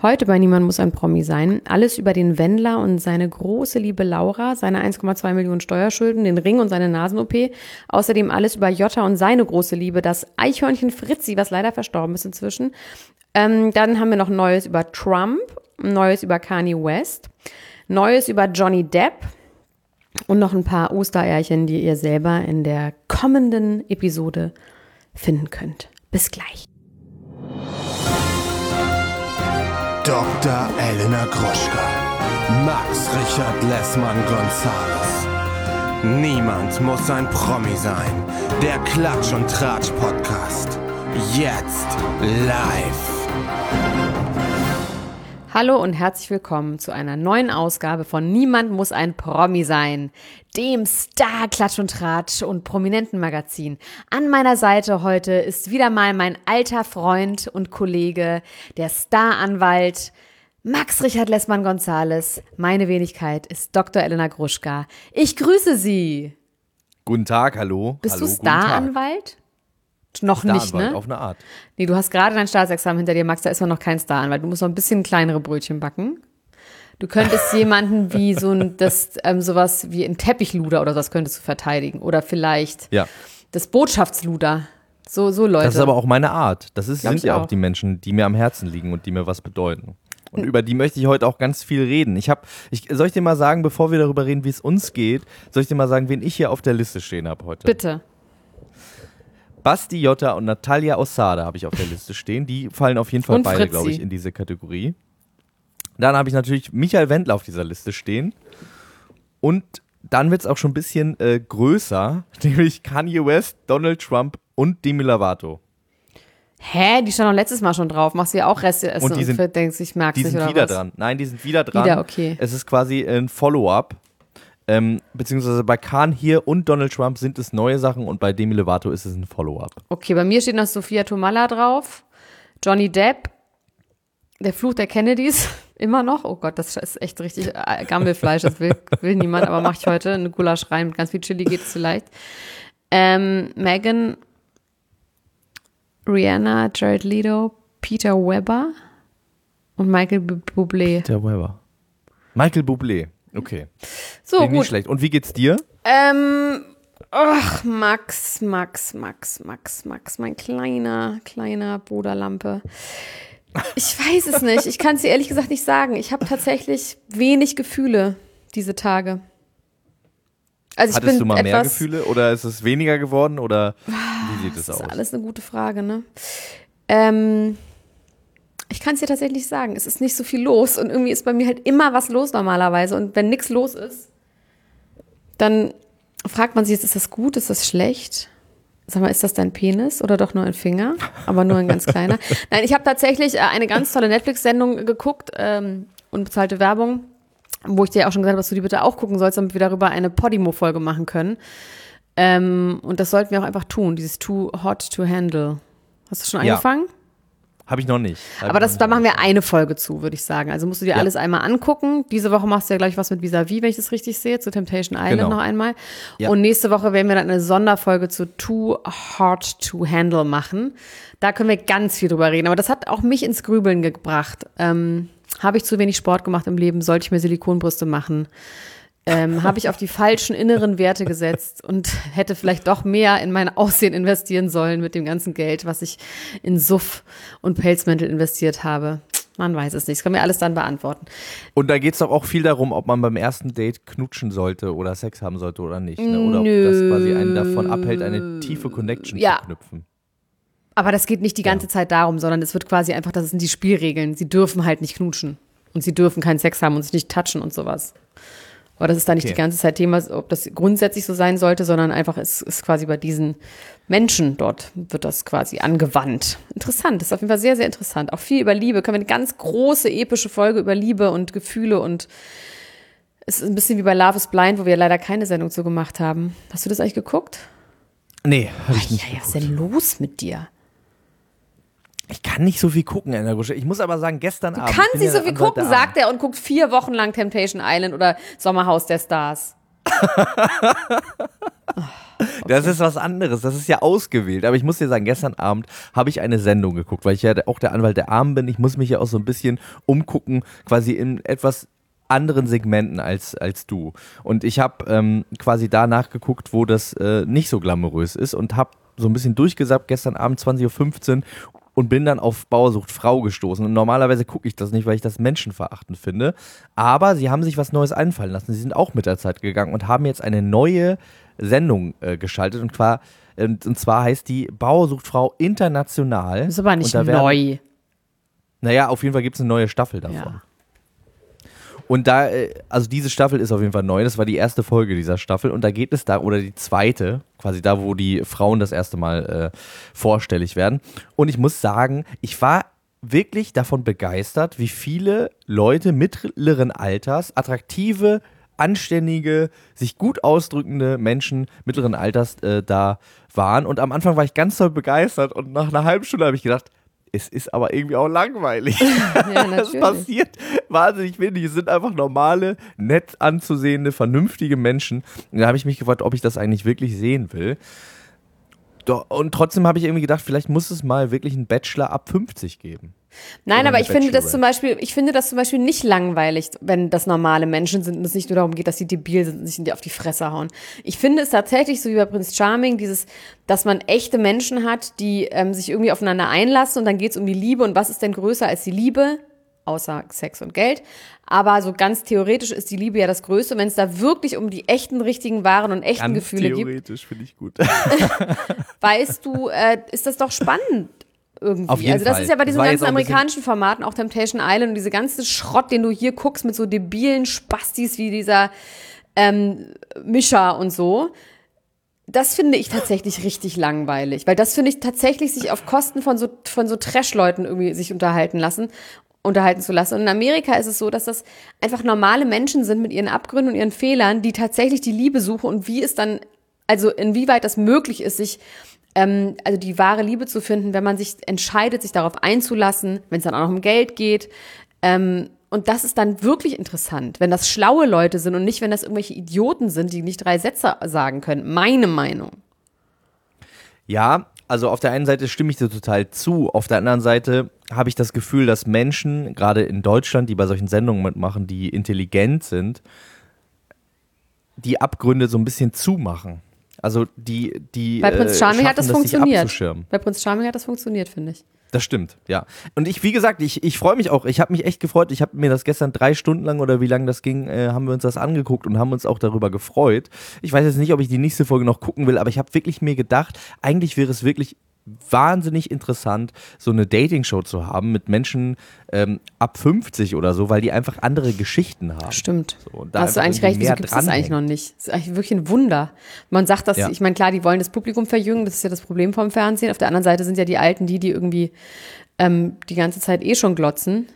Heute bei Niemand muss ein Promi sein. Alles über den Wendler und seine große Liebe Laura, seine 1,2 Millionen Steuerschulden, den Ring und seine Nasen-OP. Außerdem alles über Jota und seine große Liebe, das Eichhörnchen Fritzi, was leider verstorben ist inzwischen. Dann haben wir noch Neues über Trump, Neues über Kanye West, Neues über Johnny Depp und noch ein paar Ostereierchen, die ihr selber in der kommenden Episode finden könnt. Bis gleich. Dr. Elena Gruschka, Max Richard Lessmann-Gonzales. Niemand muss ein Promi sein. Der Klatsch- und Tratsch-Podcast. Jetzt live. Hallo und herzlich willkommen zu einer neuen Ausgabe von Niemand muss ein Promi sein, dem Star Klatsch und Tratsch und Prominentenmagazin. An meiner Seite heute ist wieder mal mein alter Freund und Kollege, der Staranwalt Max Richard Lessmann-Gonzales. Meine Wenigkeit ist Dr. Elena Gruschka. Ich grüße Sie. Guten Tag, hallo. Bist hallo, du Staranwalt? Noch nicht, ne? Auf eine Art. Nee, du hast gerade dein Staatsexamen hinter dir, Max, da ist man noch kein Staranwalt. Du musst noch ein bisschen kleinere Brötchen backen. Du könntest jemanden wie sowas wie ein Teppichluder oder das könntest du verteidigen. Oder vielleicht das Botschaftsluder. So Leute. Das ist aber auch meine Art. Sind ja auch auch die Menschen, die mir am Herzen liegen und die mir was bedeuten. Und über die möchte ich heute auch ganz viel reden. Soll ich dir mal sagen, bevor wir darüber reden, wie es uns geht, soll ich dir mal sagen, wen ich hier auf der Liste stehen habe heute? Bitte. Basti Jota und Natalia Ossada habe ich auf der Liste stehen. Die fallen auf jeden Fall und beide, Fritzi, glaube ich, in diese Kategorie. Dann habe ich natürlich Michael Wendler auf dieser Liste stehen. Und dann wird es auch schon ein bisschen größer, nämlich Kanye West, Donald Trump und Demi Lovato. Hä? Die stand doch letztes Mal schon drauf. Machst du ja auch Reste essen und denkst, ich mag's nicht, oder was? Die sind wieder dran. Nein, die sind wieder dran. Wieder, okay. Es ist quasi ein Follow-up. Beziehungsweise bei Kanye und Donald Trump sind es neue Sachen und bei Demi Lovato ist es ein Follow-up. Okay, bei mir steht noch Sophia Tomalla drauf, Johnny Depp, der Fluch der Kennedys, immer noch. Oh Gott, das ist echt richtig Gammelfleisch, das will niemand, aber mache ich heute. Eine Gulasch rein, mit ganz viel Chili geht es vielleicht. Megan, Rihanna, Jared Leto, Peter Weber und Michael Bublé. Peter Weber. Michael Bublé. Okay. So, gut. Nicht schlecht. Und wie geht's dir? Max, mein kleiner Bruderlampe. Ich weiß es nicht. Ich kann es dir ehrlich gesagt nicht sagen. Ich habe tatsächlich wenig Gefühle diese Tage. Also Hattest du mal mehr Gefühle oder ist es weniger geworden oder wie sieht es aus? Das ist alles eine gute Frage, ne? Ich kann es dir tatsächlich nicht sagen. Es ist nicht so viel los und irgendwie ist bei mir halt immer was los normalerweise. Und wenn nichts los ist, dann fragt man sich, ist das gut, ist das schlecht? Sag mal, ist das dein Penis oder doch nur ein Finger? Aber nur ein ganz kleiner. Nein, ich habe tatsächlich eine ganz tolle Netflix-Sendung geguckt, unbezahlte Werbung, wo ich dir auch schon gesagt habe, dass du die bitte auch gucken sollst, damit wir darüber eine Podimo-Folge machen können. Und das sollten wir auch einfach tun, dieses Too Hot to Handle. Hast du schon angefangen? Habe ich noch nicht. Aber da machen wir eine Folge zu, würde ich sagen. Also musst du dir alles einmal angucken. Diese Woche machst du ja gleich was mit Vis-a-vis, wenn ich das richtig sehe, zu Temptation Island noch einmal. Ja. Und nächste Woche werden wir dann eine Sonderfolge zu Too Hard to Handle machen. Da können wir ganz viel drüber reden. Aber das hat auch mich ins Grübeln gebracht. Habe ich zu wenig Sport gemacht im Leben? Sollte ich mir Silikonbrüste machen? Habe ich auf die falschen inneren Werte gesetzt und hätte vielleicht doch mehr in mein Aussehen investieren sollen mit dem ganzen Geld, was ich in Suff und Pelzmäntel investiert habe. Man weiß es nicht. Das können wir alles dann beantworten. Und da geht es doch auch viel darum, ob man beim ersten Date knutschen sollte oder Sex haben sollte oder nicht. Ne? Oder ob das quasi einen davon abhält, eine tiefe Connection zu knüpfen. Aber das geht nicht die ganze Zeit darum, sondern es wird quasi einfach, das sind die Spielregeln. Sie dürfen halt nicht knutschen und sie dürfen keinen Sex haben und sich nicht touchen und sowas. Aber das ist da nicht die ganze Zeit Thema, ob das grundsätzlich so sein sollte, sondern einfach ist quasi bei diesen Menschen dort wird das quasi angewandt. Interessant, das ist auf jeden Fall sehr, sehr interessant. Auch viel über Liebe. Können wir eine ganz große, epische Folge über Liebe und Gefühle und es ist ein bisschen wie bei Love is Blind, wo wir leider keine Sendung zu gemacht haben. Hast du das eigentlich geguckt? Nee, habe ich nicht. Was ist denn los mit dir? Ich kann nicht so viel gucken, Elena Gruschka. Ich muss aber sagen, gestern Abend. Du kannst nicht so viel gucken, sagt er und guckt 4 Wochen lang Temptation Island oder Sommerhaus der Stars. Das ist was anderes, das ist ja ausgewählt. Aber ich muss dir sagen, gestern Abend habe ich eine Sendung geguckt, weil ich ja auch der Anwalt der Armen bin. Ich muss mich ja auch so ein bisschen umgucken, quasi in etwas anderen Segmenten als du. Und ich habe quasi da nachgeguckt, wo das nicht so glamourös ist und habe so ein bisschen durchgesappt gestern Abend 20.15 Uhr und bin dann auf Bauer sucht Frau gestoßen. Und normalerweise gucke ich das nicht, weil ich das menschenverachtend finde. Aber sie haben sich was Neues einfallen lassen. Sie sind auch mit der Zeit gegangen und haben jetzt eine neue Sendung geschaltet. Und zwar heißt die Bauer sucht Frau international. Das ist aber nicht neu. Naja, auf jeden Fall gibt es eine neue Staffel davon. Ja. Und da, also diese Staffel ist auf jeden Fall neu, das war die erste Folge dieser Staffel und da geht es da, oder die zweite, quasi da, wo die Frauen das erste Mal vorstellig werden. Und ich muss sagen, ich war wirklich davon begeistert, wie viele Leute mittleren Alters, attraktive, anständige, sich gut ausdrückende Menschen mittleren Alters da waren. Und am Anfang war ich ganz toll begeistert und nach einer halben Stunde habe ich gedacht, es ist aber irgendwie auch langweilig. Ja, das passiert wahnsinnig wenig. Es sind einfach normale, nett anzusehende, vernünftige Menschen. Und da habe ich mich gefragt, ob ich das eigentlich wirklich sehen will. Und trotzdem habe ich irgendwie gedacht, vielleicht muss es mal wirklich einen Bachelor ab 50 geben. Nein, aber ich finde das zum Beispiel nicht langweilig, wenn das normale Menschen sind und es nicht nur darum geht, dass die debil sind und sich auf die Fresse hauen. Ich finde es tatsächlich so wie bei Prince Charming, dass man echte Menschen hat, die sich irgendwie aufeinander einlassen und dann geht es um die Liebe und was ist denn größer als die Liebe? Außer Sex und Geld. Aber so ganz theoretisch ist die Liebe ja das Größte. Wenn es da wirklich um die echten, richtigen, wahren und echten ganz Gefühle gibt. Theoretisch finde ich gut. Weißt du, ist das doch spannend. Irgendwie. Auf jeden also das Fall. Ist ja bei diesen ganzen amerikanischen Formaten, auch Temptation Island und diese ganze Schrott, den du hier guckst mit so debilen Spastis wie dieser Mischa und so. Das finde ich tatsächlich richtig langweilig, weil das finde ich tatsächlich sich auf Kosten von so Trash-Leuten irgendwie sich unterhalten zu lassen. Und in Amerika ist es so, dass das einfach normale Menschen sind mit ihren Abgründen und ihren Fehlern, die tatsächlich die Liebe suchen und wie es dann, also inwieweit das möglich ist, sich also die wahre Liebe zu finden, wenn man sich entscheidet, sich darauf einzulassen, wenn es dann auch noch um Geld geht. Und das ist dann wirklich interessant, wenn das schlaue Leute sind und nicht, wenn das irgendwelche Idioten sind, die nicht 3 Sätze sagen können. Meine Meinung. Ja, also auf der einen Seite stimme ich dir total zu, auf der anderen Seite habe ich das Gefühl, dass Menschen, gerade in Deutschland, die bei solchen Sendungen mitmachen, die intelligent sind, die Abgründe so ein bisschen zumachen. Also die bei Prince Charming hat das funktioniert. Bei Prince Charming hat das funktioniert, finde ich. Das stimmt, ja. Und wie gesagt, ich freue mich auch. Ich habe mich echt gefreut. Ich habe mir das gestern 3 Stunden lang oder wie lange das ging, haben wir uns das angeguckt und haben uns auch darüber gefreut. Ich weiß jetzt nicht, ob ich die nächste Folge noch gucken will, aber ich habe wirklich mir gedacht, eigentlich wäre es wirklich wahnsinnig interessant, so eine Dating-Show zu haben mit Menschen ab 50 oder so, weil die einfach andere Geschichten haben. Stimmt. So, da hast du eigentlich recht, wieso gibt es das eigentlich noch nicht? Das ist eigentlich wirklich ein Wunder. Man sagt das, ja. Ich meine, klar, die wollen das Publikum verjüngen, das ist ja das Problem vom Fernsehen. Auf der anderen Seite sind ja die Alten die irgendwie die ganze Zeit schon glotzen.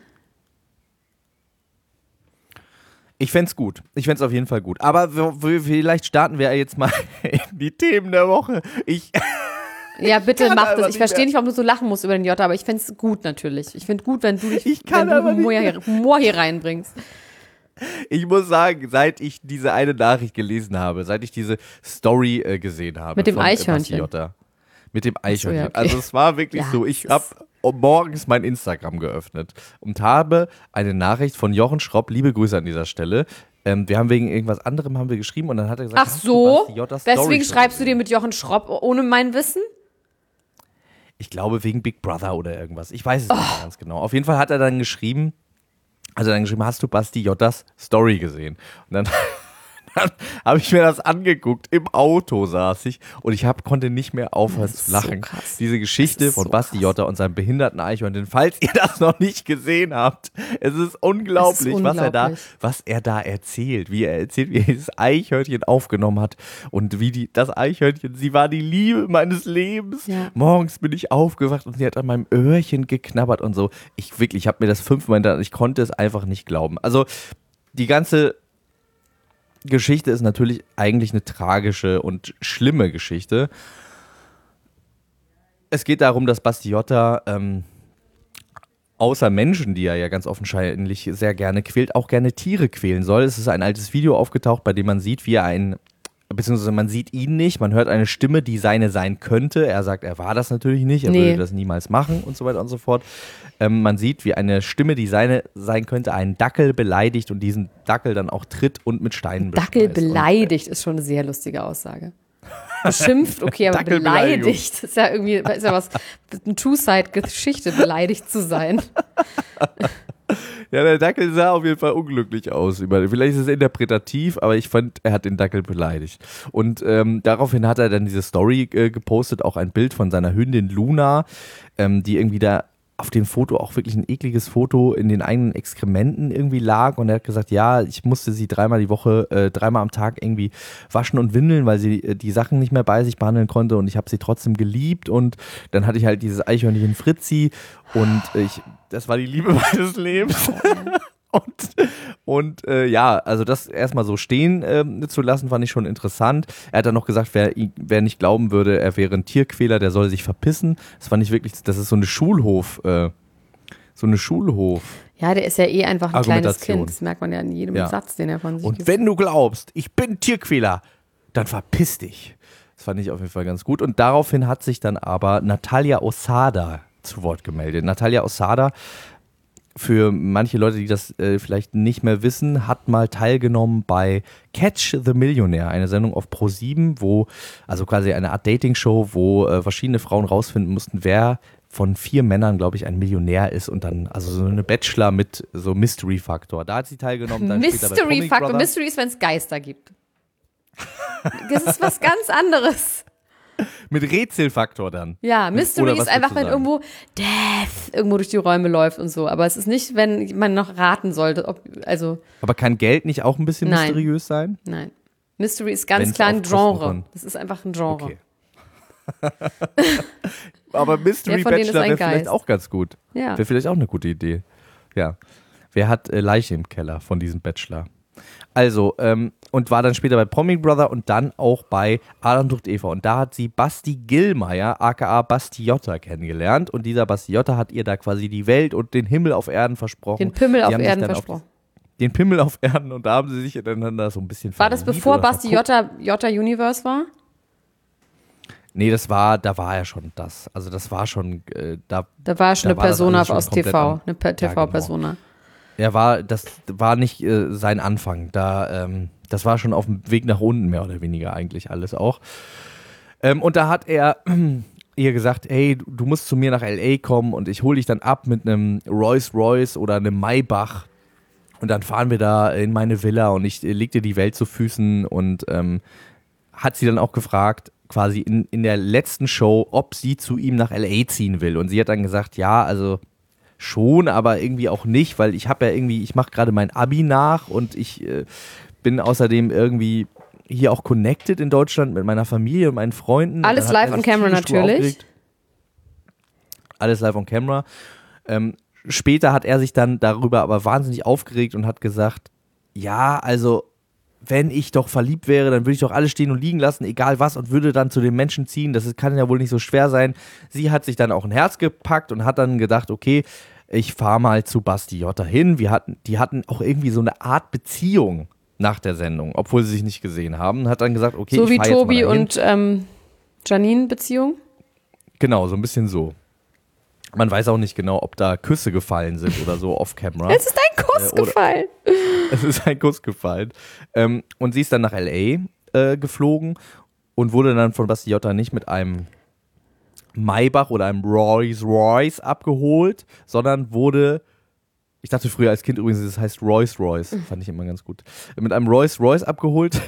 Ich fänd's gut. Ich fänd's auf jeden Fall gut. Aber vielleicht starten wir jetzt mal in die Themen der Woche. Ja, bitte mach das. Ich verstehe nicht, warum du so lachen musst über den Jota, aber ich find's gut natürlich. Ich find gut, wenn du Humor hier reinbringst. Ich muss sagen, seit ich diese eine Nachricht gelesen habe, seit ich diese Story gesehen habe. Mit dem Eichhörnchen. Mit dem Eichhörnchen. So, ja, okay. Also es war wirklich so, ich habe morgens mein Instagram geöffnet und habe eine Nachricht von Jochen Schropp, liebe Grüße an dieser Stelle. Wir haben wegen irgendwas anderem geschrieben und dann hat er gesagt, ach so, deswegen schreibst du dir mit Jochen Schropp ohne mein Wissen? Ich glaube wegen Big Brother oder irgendwas. Ich weiß es nicht mehr ganz genau. Auf jeden Fall hat er dann geschrieben, hast du Basti Jottas Story gesehen? Und dann habe ich mir das angeguckt, im Auto saß ich und ich konnte nicht mehr aufhören zu lachen. So diese Geschichte von Basti Jotta und seinem behinderten Eichhörnchen, falls ihr das noch nicht gesehen habt, es ist unglaublich, was er da erzählt, wie er dieses Eichhörnchen aufgenommen hat und wie das Eichhörnchen, sie war die Liebe meines Lebens. Ja. Morgens bin ich aufgewacht und sie hat an meinem Öhrchen geknabbert und so. Ich habe mir das 5-mal hintereinander, ich konnte es einfach nicht glauben. Also die ganze Geschichte ist natürlich eigentlich eine tragische und schlimme Geschichte. Es geht darum, dass Basti Jotta außer Menschen, die er ja ganz offensichtlich sehr gerne quält, auch gerne Tiere quälen soll. Es ist ein altes Video aufgetaucht, bei dem man sieht, wie er ein beziehungsweise man sieht ihn nicht, man hört eine Stimme, die seine sein könnte. Er sagt, er war das natürlich nicht, er würde das niemals machen und so weiter und so fort. Man sieht, wie eine Stimme, die seine sein könnte, einen Dackel beleidigt und diesen Dackel dann auch tritt und mit Steinen beschmeißt. Dackel beleidigt ist schon eine sehr lustige Aussage. Beschimpft, okay, aber beleidigt ist ja irgendwie, ist ja was, eine Two-Side-Geschichte, beleidigt zu sein. Ja, der Dackel sah auf jeden Fall unglücklich aus. Vielleicht ist es interpretativ, aber ich fand, er hat den Dackel beleidigt. Und daraufhin hat er dann diese Story gepostet, auch ein Bild von seiner Hündin Luna, die irgendwie da auf dem Foto auch wirklich ein ekliges Foto in den eigenen Exkrementen irgendwie lag. Und er hat gesagt, ja, ich musste sie dreimal am Tag irgendwie waschen und windeln, weil sie die Sachen nicht mehr bei sich behandeln konnte. Und ich habe sie trotzdem geliebt. Und dann hatte ich halt dieses Eichhörnchen Fritzi. Und das war die Liebe meines Lebens. Und also das erstmal so stehen zu lassen, fand ich schon interessant. Er hat dann noch gesagt, wer nicht glauben würde, er wäre ein Tierquäler, der soll sich verpissen. Das fand ich wirklich, das ist so eine Schulhof. Ja, der ist ja einfach ein kleines Kind. Das merkt man ja in jedem Satz, den er von sich gibt. Und wenn du glaubst, ich bin Tierquäler, dann verpiss dich. Das fand ich auf jeden Fall ganz gut. Und daraufhin hat sich dann aber Natalia Osada zu Wort gemeldet. Natalia Osada, für manche Leute, die das vielleicht nicht mehr wissen, hat mal teilgenommen bei Catch the Millionaire, eine Sendung auf Pro7, also quasi eine Art Dating-Show, wo verschiedene Frauen rausfinden mussten, wer von 4 Männern, glaube ich, ein Millionär ist und dann, also so eine Bachelor mit so Mystery-Faktor. Da hat sie teilgenommen. Mystery-Faktor, Mystery ist, wenn es Geister gibt. Das ist was ganz anderes. Mit Rätselfaktor dann. Ja, Mystery ist einfach, wenn irgendwo Death irgendwo durch die Räume läuft und so. Aber es ist nicht, wenn man noch raten sollte. Aber kann Geld nicht auch ein bisschen mysteriös sein? Nein. Mystery ist ganz klar ein Genre. Das ist einfach ein Genre. Okay. Aber Mystery Bachelor wäre vielleicht auch ganz gut. Ja. Wäre vielleicht auch eine gute Idee. Ja. Wer hat Leiche im Keller von diesem Bachelor? Also, und war dann später bei Promi Brother und dann auch bei Adam sucht Eva. Und da hat sie Basti Gillmeier, aka Bastiotta, kennengelernt. Und dieser Bastiotta hat ihr da quasi die Welt und den Himmel auf Erden versprochen. Den Pimmel auf Erden versprochen. Den Pimmel auf Erden und da haben sie sich miteinander so ein bisschen verliebt. War das bevor Bastiotta Universe war? Nee, da war ja schon das. Also das war schon, da war schon eine Persona aus TV, eine TV-Persona. Ja, das war nicht sein Anfang. Das war schon auf dem Weg nach unten, mehr oder weniger eigentlich alles auch. Und da hat er ihr gesagt, hey, du musst zu mir nach L.A. kommen und ich hole dich dann ab mit einem Rolls-Royce oder einem Maybach. Und dann fahren wir da in meine Villa und ich leg dir die Welt zu Füßen. Und hat sie dann auch gefragt, quasi in der letzten Show, ob sie zu ihm nach L.A. ziehen will. Und sie hat dann gesagt, ja, also schon, aber irgendwie auch nicht, weil ich mache gerade mein Abi nach und ich bin außerdem irgendwie hier auch connected in Deutschland mit meiner Familie und meinen Freunden. Alles live on camera natürlich. Alles live on camera. Später hat er sich dann darüber aber wahnsinnig aufgeregt und hat gesagt, ja, also wenn ich doch verliebt wäre, dann würde ich doch alles stehen und liegen lassen, egal was, und würde dann zu den Menschen ziehen. Das kann ja wohl nicht so schwer sein. Sie hat sich dann auch ein Herz gepackt und hat dann gedacht, okay, ich fahre mal zu Bastiotta hin. Die hatten auch irgendwie so eine Art Beziehung nach der Sendung, obwohl sie sich nicht gesehen haben. Hat dann gesagt, okay, so ich fahre jetzt mal dahin. So wie Tobi und Janine Beziehung? Genau, so ein bisschen so. Man weiß auch nicht genau, ob da Küsse gefallen sind oder so off-camera. Es ist ein Kuss gefallen. Es ist ein Kuss gefallen. Und sie ist dann nach L.A. Geflogen und wurde dann von Bastiotta nicht mit einem Maybach oder einem Rolls-Royce abgeholt, sondern wurde, ich dachte früher als Kind übrigens, das heißt Rolls-Royce, fand ich immer ganz gut, mit einem Rolls-Royce abgeholt,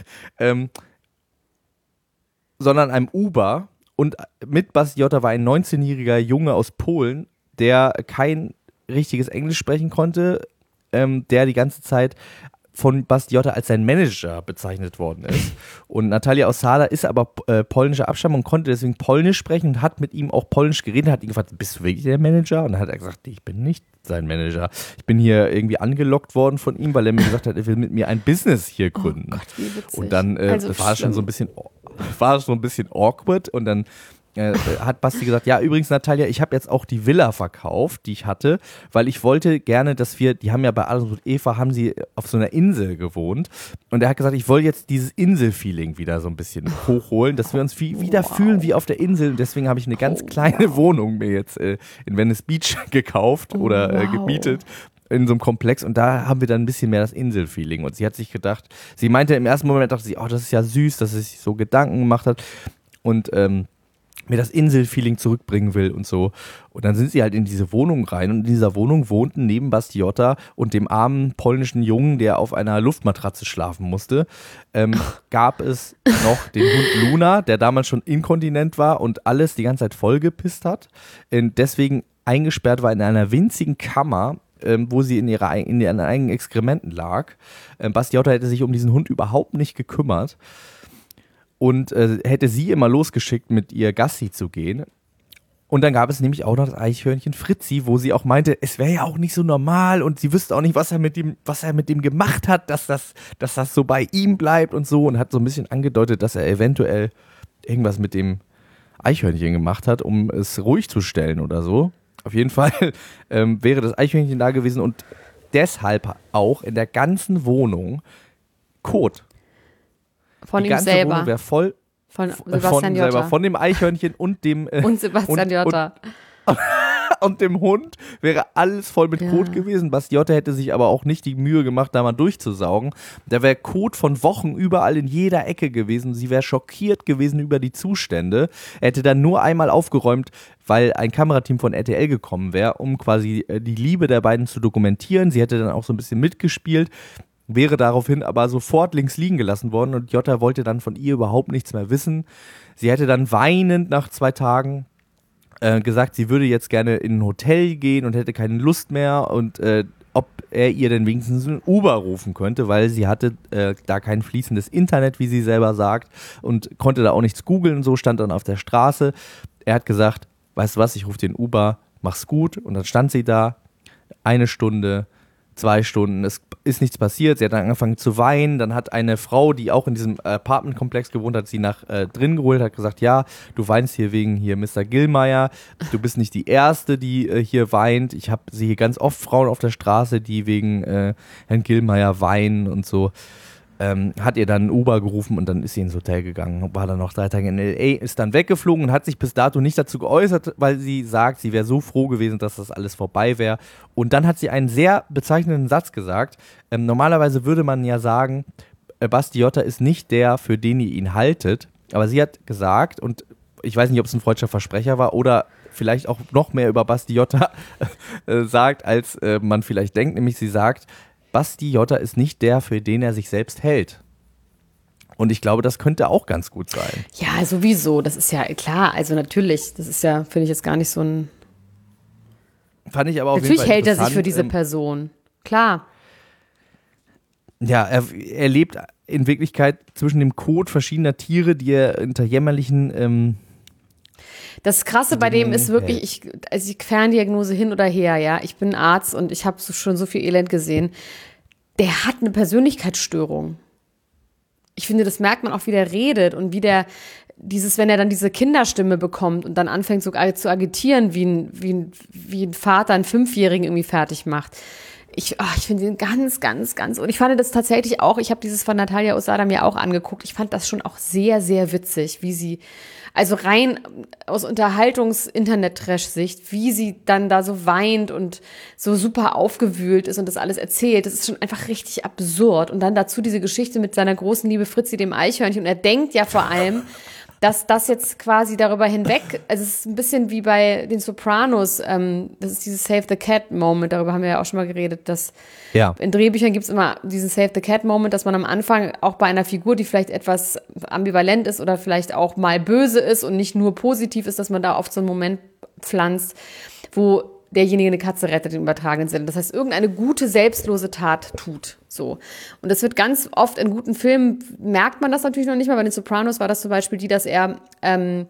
sondern einem Uber. Und mit Bastiotta war ein 19-jähriger Junge aus Polen, der kein richtiges Englisch sprechen konnte, der die ganze Zeit von Bastiotta als sein Manager bezeichnet worden ist. Und Natalia Osada ist aber polnischer Abstammung, konnte deswegen Polnisch sprechen und hat mit ihm auch Polnisch geredet, hat ihn gefragt, bist du wirklich der Manager? Und dann hat er gesagt, ich bin nicht sein Manager. Ich bin hier irgendwie angelockt worden von ihm, weil er mir gesagt hat, er will mit mir ein Business hier gründen. Oh Gott, wie witzig. Und dann das war schon so ein bisschen awkward und dann hat Basti gesagt, ja, übrigens, Natalia, ich habe jetzt auch die Villa verkauft, die ich hatte, weil ich wollte gerne, dass die haben ja bei Adam und Eva, haben sie auf so einer Insel gewohnt und er hat gesagt, ich wollte jetzt dieses Inselfeeling wieder so ein bisschen hochholen, dass wir uns wieder fühlen wie auf der Insel und deswegen habe ich eine ganz kleine Wohnung mir jetzt in Venice Beach gekauft oder gemietet. In so einem Komplex und da haben wir dann ein bisschen mehr das Inselfeeling und sie hat sich gedacht, sie meinte im ersten Moment, dachte sie, oh, das ist ja süß, dass sie sich so Gedanken gemacht hat und mir das Inselfeeling zurückbringen will und so. Und dann sind sie halt in diese Wohnung rein und in dieser Wohnung wohnten neben Basti Jotta und dem armen polnischen Jungen, der auf einer Luftmatratze schlafen musste, gab es noch den Hund Luna, der damals schon inkontinent war und alles die ganze Zeit vollgepisst hat. Deswegen eingesperrt war in einer winzigen Kammer, wo sie in ihren eigenen Exkrementen lag. Basti Jotta hätte sich um diesen Hund überhaupt nicht gekümmert und hätte sie immer losgeschickt, mit ihr Gassi zu gehen. Und dann gab es nämlich auch noch das Eichhörnchen Fritzi, wo sie auch meinte, es wäre ja auch nicht so normal und sie wüsste auch nicht, was er mit dem gemacht hat, dass das so bei ihm bleibt und so und hat so ein bisschen angedeutet, dass er eventuell irgendwas mit dem Eichhörnchen gemacht hat, um es ruhig zu stellen oder so. Auf jeden Fall wäre das Eichhörnchen da gewesen und deshalb auch in der ganzen Wohnung Kot. Von die ihm ganze selber. Wohnung wäre voll von Sebastian Jotta. Selber, von dem Eichhörnchen und dem und Sebastian Jotta. Und dem Hund wäre alles voll mit Kot gewesen. Basti Jotta hätte sich aber auch nicht die Mühe gemacht, da mal durchzusaugen. Da wäre Kot von Wochen überall in jeder Ecke gewesen. Sie wäre schockiert gewesen über die Zustände. Er hätte dann nur einmal aufgeräumt, weil ein Kamerateam von RTL gekommen wäre, um quasi die Liebe der beiden zu dokumentieren. Sie hätte dann auch so ein bisschen mitgespielt, wäre daraufhin aber sofort links liegen gelassen worden und Jotta wollte dann von ihr überhaupt nichts mehr wissen. Sie hätte dann weinend nach 2 Tagen gesagt, sie würde jetzt gerne in ein Hotel gehen und hätte keine Lust mehr und ob er ihr denn wenigstens ein Uber rufen könnte, weil sie hatte da kein fließendes Internet, wie sie selber sagt, und konnte da auch nichts googeln und so, stand dann auf der Straße. Er hat gesagt, weißt du was, ich rufe den Uber, mach's gut. Und dann stand sie da, 1 Stunde, 2 Stunden, es ist nichts passiert, sie hat dann angefangen zu weinen, dann hat eine Frau, die auch in diesem Apartmentkomplex gewohnt hat, sie nach drin geholt, hat gesagt, ja, du weinst hier wegen hier Mr. Gillmeier, du bist nicht die Erste, die hier weint, ich sehe hier ganz oft Frauen auf der Straße, die wegen Herrn Gillmeier weinen und so. Hat ihr dann ein Uber gerufen und dann ist sie ins Hotel gegangen, war dann noch 3 Tage in L.A., ist dann weggeflogen und hat sich bis dato nicht dazu geäußert, weil sie sagt, sie wäre so froh gewesen, dass das alles vorbei wäre. Und dann hat sie einen sehr bezeichnenden Satz gesagt. Normalerweise würde man ja sagen, Basti Jotta ist nicht der, für den ihr ihn haltet, aber sie hat gesagt, und ich weiß nicht, ob es ein freudscher Versprecher war oder vielleicht auch noch mehr über Basti Jotta sagt, als man vielleicht denkt, nämlich sie sagt, Basti Jotta ist nicht der, für den er sich selbst hält. Und ich glaube, das könnte auch ganz gut sein. Ja, sowieso. Das ist ja klar. Also natürlich, das ist ja, finde ich jetzt gar nicht so ein... Fand ich aber auf jeden Fall natürlich hält er sich für diese Person. Klar. Ja, er lebt in Wirklichkeit zwischen dem Kot verschiedener Tiere, die er unter jämmerlichen... Das Krasse bei dem ist wirklich, also Ferndiagnose hin oder her, ja. Ich bin Arzt und ich habe schon so viel Elend gesehen. Der hat eine Persönlichkeitsstörung. Ich finde, das merkt man auch, wie der redet und wie der wenn er dann diese Kinderstimme bekommt und dann anfängt zu agitieren, wie ein Vater einen 5-Jährigen irgendwie fertig macht. Ich finde ihn ganz, ganz, ganz, und ich fand das tatsächlich auch, ich habe dieses von Natalia Osada mir auch angeguckt, ich fand das schon auch sehr, sehr witzig, wie sie, also rein aus Unterhaltungs-Internet-Trash-Sicht, wie sie dann da so weint und so super aufgewühlt ist und das alles erzählt, das ist schon einfach richtig absurd. Und dann dazu diese Geschichte mit seiner großen Liebe Fritzi, dem Eichhörnchen, und er denkt ja vor allem, dass das jetzt quasi darüber hinweg, also es ist ein bisschen wie bei den Sopranos, das ist dieses Save the Cat Moment, darüber haben wir ja auch schon mal geredet, dass in Drehbüchern gibt es immer diesen Save the Cat Moment, dass man am Anfang auch bei einer Figur, die vielleicht etwas ambivalent ist oder vielleicht auch mal böse ist und nicht nur positiv ist, dass man da oft so einen Moment pflanzt, wo derjenige eine Katze rettet im übertragenen Sinne. Das heißt, irgendeine gute, selbstlose Tat tut. So. Und das wird ganz oft in guten Filmen, merkt man das natürlich noch nicht mal. Bei den Sopranos war das zum Beispiel dass er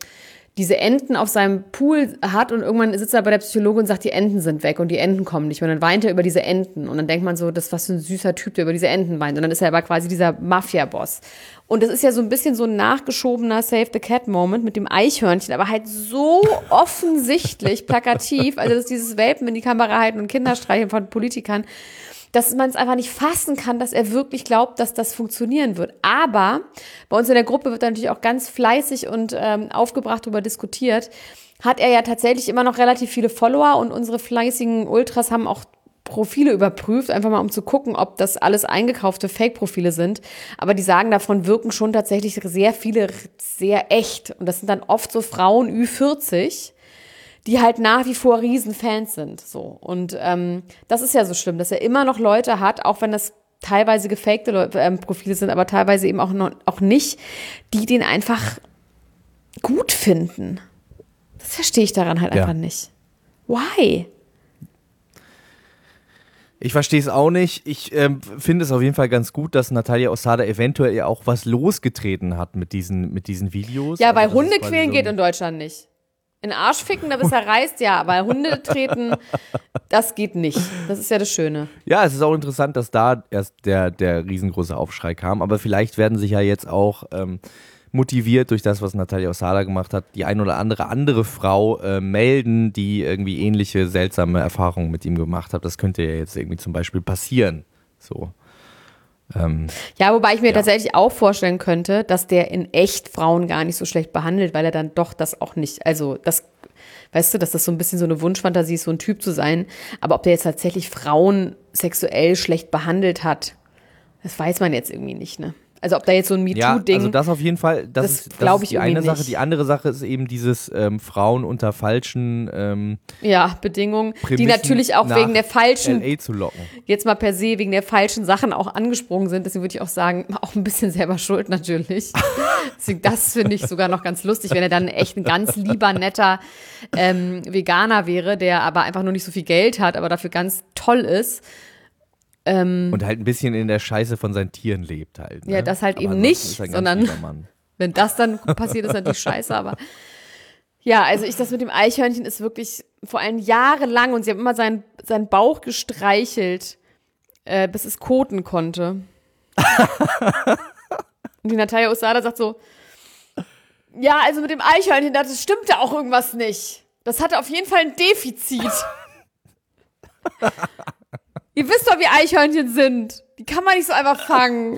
diese Enten auf seinem Pool hat und irgendwann sitzt er bei der Psychologin und sagt, die Enten sind weg und die Enten kommen nicht mehr. Und dann weint er über diese Enten und dann denkt man so, das ist was für ein süßer Typ, der über diese Enten weint. Und dann ist er aber quasi dieser Mafia-Boss. Und das ist ja so ein bisschen so ein nachgeschobener Save the Cat-Moment mit dem Eichhörnchen, aber halt so offensichtlich plakativ, also dass dieses Welpen in die Kamera halten und Kinder streicheln von Politikern, dass man es einfach nicht fassen kann, dass er wirklich glaubt, dass das funktionieren wird. Aber bei uns in der Gruppe wird natürlich auch ganz fleißig und aufgebracht darüber diskutiert, hat er ja tatsächlich immer noch relativ viele Follower und unsere fleißigen Ultras haben auch Profile überprüft, einfach mal um zu gucken, ob das alles eingekaufte Fake-Profile sind. Aber die sagen, davon wirken schon tatsächlich sehr viele sehr echt. Und das sind dann oft so Frauen Ü40, die halt nach wie vor Riesenfans sind. So. Und das ist ja so schlimm, dass er immer noch Leute hat, auch wenn das teilweise gefakte Profile sind, aber teilweise eben auch nicht, die den einfach gut finden. Das verstehe ich daran halt einfach nicht. Why? Ich verstehe es auch nicht. Ich finde es auf jeden Fall ganz gut, dass Natalia Ossada eventuell ja auch was losgetreten hat mit diesen Videos. Ja, weil Hundequälen geht in Deutschland nicht. In Arsch ficken, da bis er reißt, ja, aber Hunde treten, das geht nicht. Das ist ja das Schöne. Ja, es ist auch interessant, dass da erst der riesengroße Aufschrei kam, aber vielleicht werden sich ja jetzt auch motiviert durch das, was Natalia Ossada gemacht hat, die ein oder andere Frau melden, die irgendwie ähnliche seltsame Erfahrungen mit ihm gemacht hat. Das könnte ja jetzt irgendwie zum Beispiel passieren. So. Ja, wobei ich mir tatsächlich auch vorstellen könnte, dass der in echt Frauen gar nicht so schlecht behandelt, weil er dann doch das auch nicht, also das, weißt du, dass das so ein bisschen so eine Wunschfantasie ist, so ein Typ zu sein, aber ob der jetzt tatsächlich Frauen sexuell schlecht behandelt hat, das weiß man jetzt irgendwie nicht, ne? Also ob da jetzt so ein MeToo-Ding... Ja, also das auf jeden Fall, das ist die eine Sache. Die andere Sache ist eben dieses Frauen unter falschen Bedingungen, die natürlich auch wegen der falschen... LA zu locken. Jetzt mal per se wegen der falschen Sachen auch angesprungen sind. Deswegen würde ich auch sagen, auch ein bisschen selber schuld natürlich. Deswegen, das finde ich sogar noch ganz lustig, wenn er dann echt ein ganz lieber, netter Veganer wäre, der aber einfach nur nicht so viel Geld hat, aber dafür ganz toll ist. Und halt ein bisschen in der Scheiße von seinen Tieren lebt halt. Ne? Ja, das halt aber eben nicht, sondern wenn das dann passiert, ist natürlich scheiße, aber ja, also das mit dem Eichhörnchen ist wirklich vor allem jahrelang und sie haben immer seinen Bauch gestreichelt, bis es koten konnte. Und die Natalia Ossada sagt so, ja, also mit dem Eichhörnchen, das stimmte auch irgendwas nicht. Das hatte auf jeden Fall ein Defizit. Ihr wisst doch, wie Eichhörnchen sind. Die kann man nicht so einfach fangen.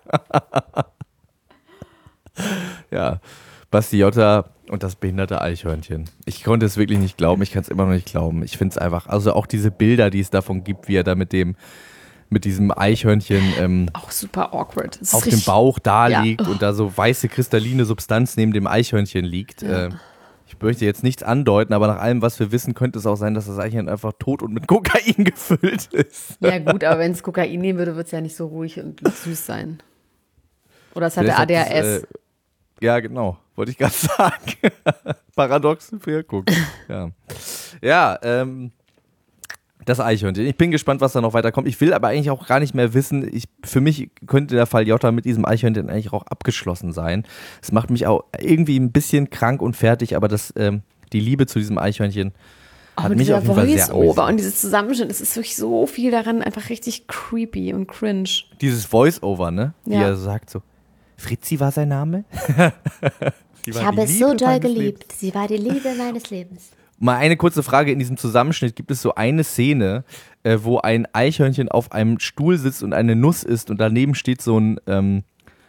Ja, Basti Jotta und das behinderte Eichhörnchen. Ich konnte es wirklich nicht glauben. Ich kann es immer noch nicht glauben. Ich finde es einfach, also auch diese Bilder, die es davon gibt, wie er da mit diesem Eichhörnchen auch super awkward. Auf dem Bauch da liegt und da so weiße kristalline Substanz neben dem Eichhörnchen liegt. Ja. Ich möchte jetzt nichts andeuten, aber nach allem, was wir wissen, könnte es auch sein, dass das Eichhörnchen einfach tot und mit Kokain gefüllt ist. Ja gut, aber wenn es Kokain nehmen würde, würde es ja nicht so ruhig und süß sein. Oder es hat der ADHS. Ja, genau. Wollte ich gerade sagen. Paradox für guck. Ja, das Eichhörnchen. Ich bin gespannt, was da noch weiterkommt. Ich will aber eigentlich auch gar nicht mehr wissen. Für mich könnte der Fall Jotta mit diesem Eichhörnchen eigentlich auch abgeschlossen sein. Es macht mich auch irgendwie ein bisschen krank und fertig, aber die Liebe zu diesem Eichhörnchen hat mich auf jeden Fall sehr Voice-Over und dieses Zusammenschnitt, es ist wirklich so viel daran einfach richtig creepy und cringe. Dieses Voice-Over, ne? Wie er so sagt so, Fritzi war sein Name? Ich habe es so doll geliebt. Sie war die Liebe meines Lebens. Mal eine kurze Frage in diesem Zusammenschnitt. Gibt es so eine Szene, wo ein Eichhörnchen auf einem Stuhl sitzt und eine Nuss isst und daneben steht so ein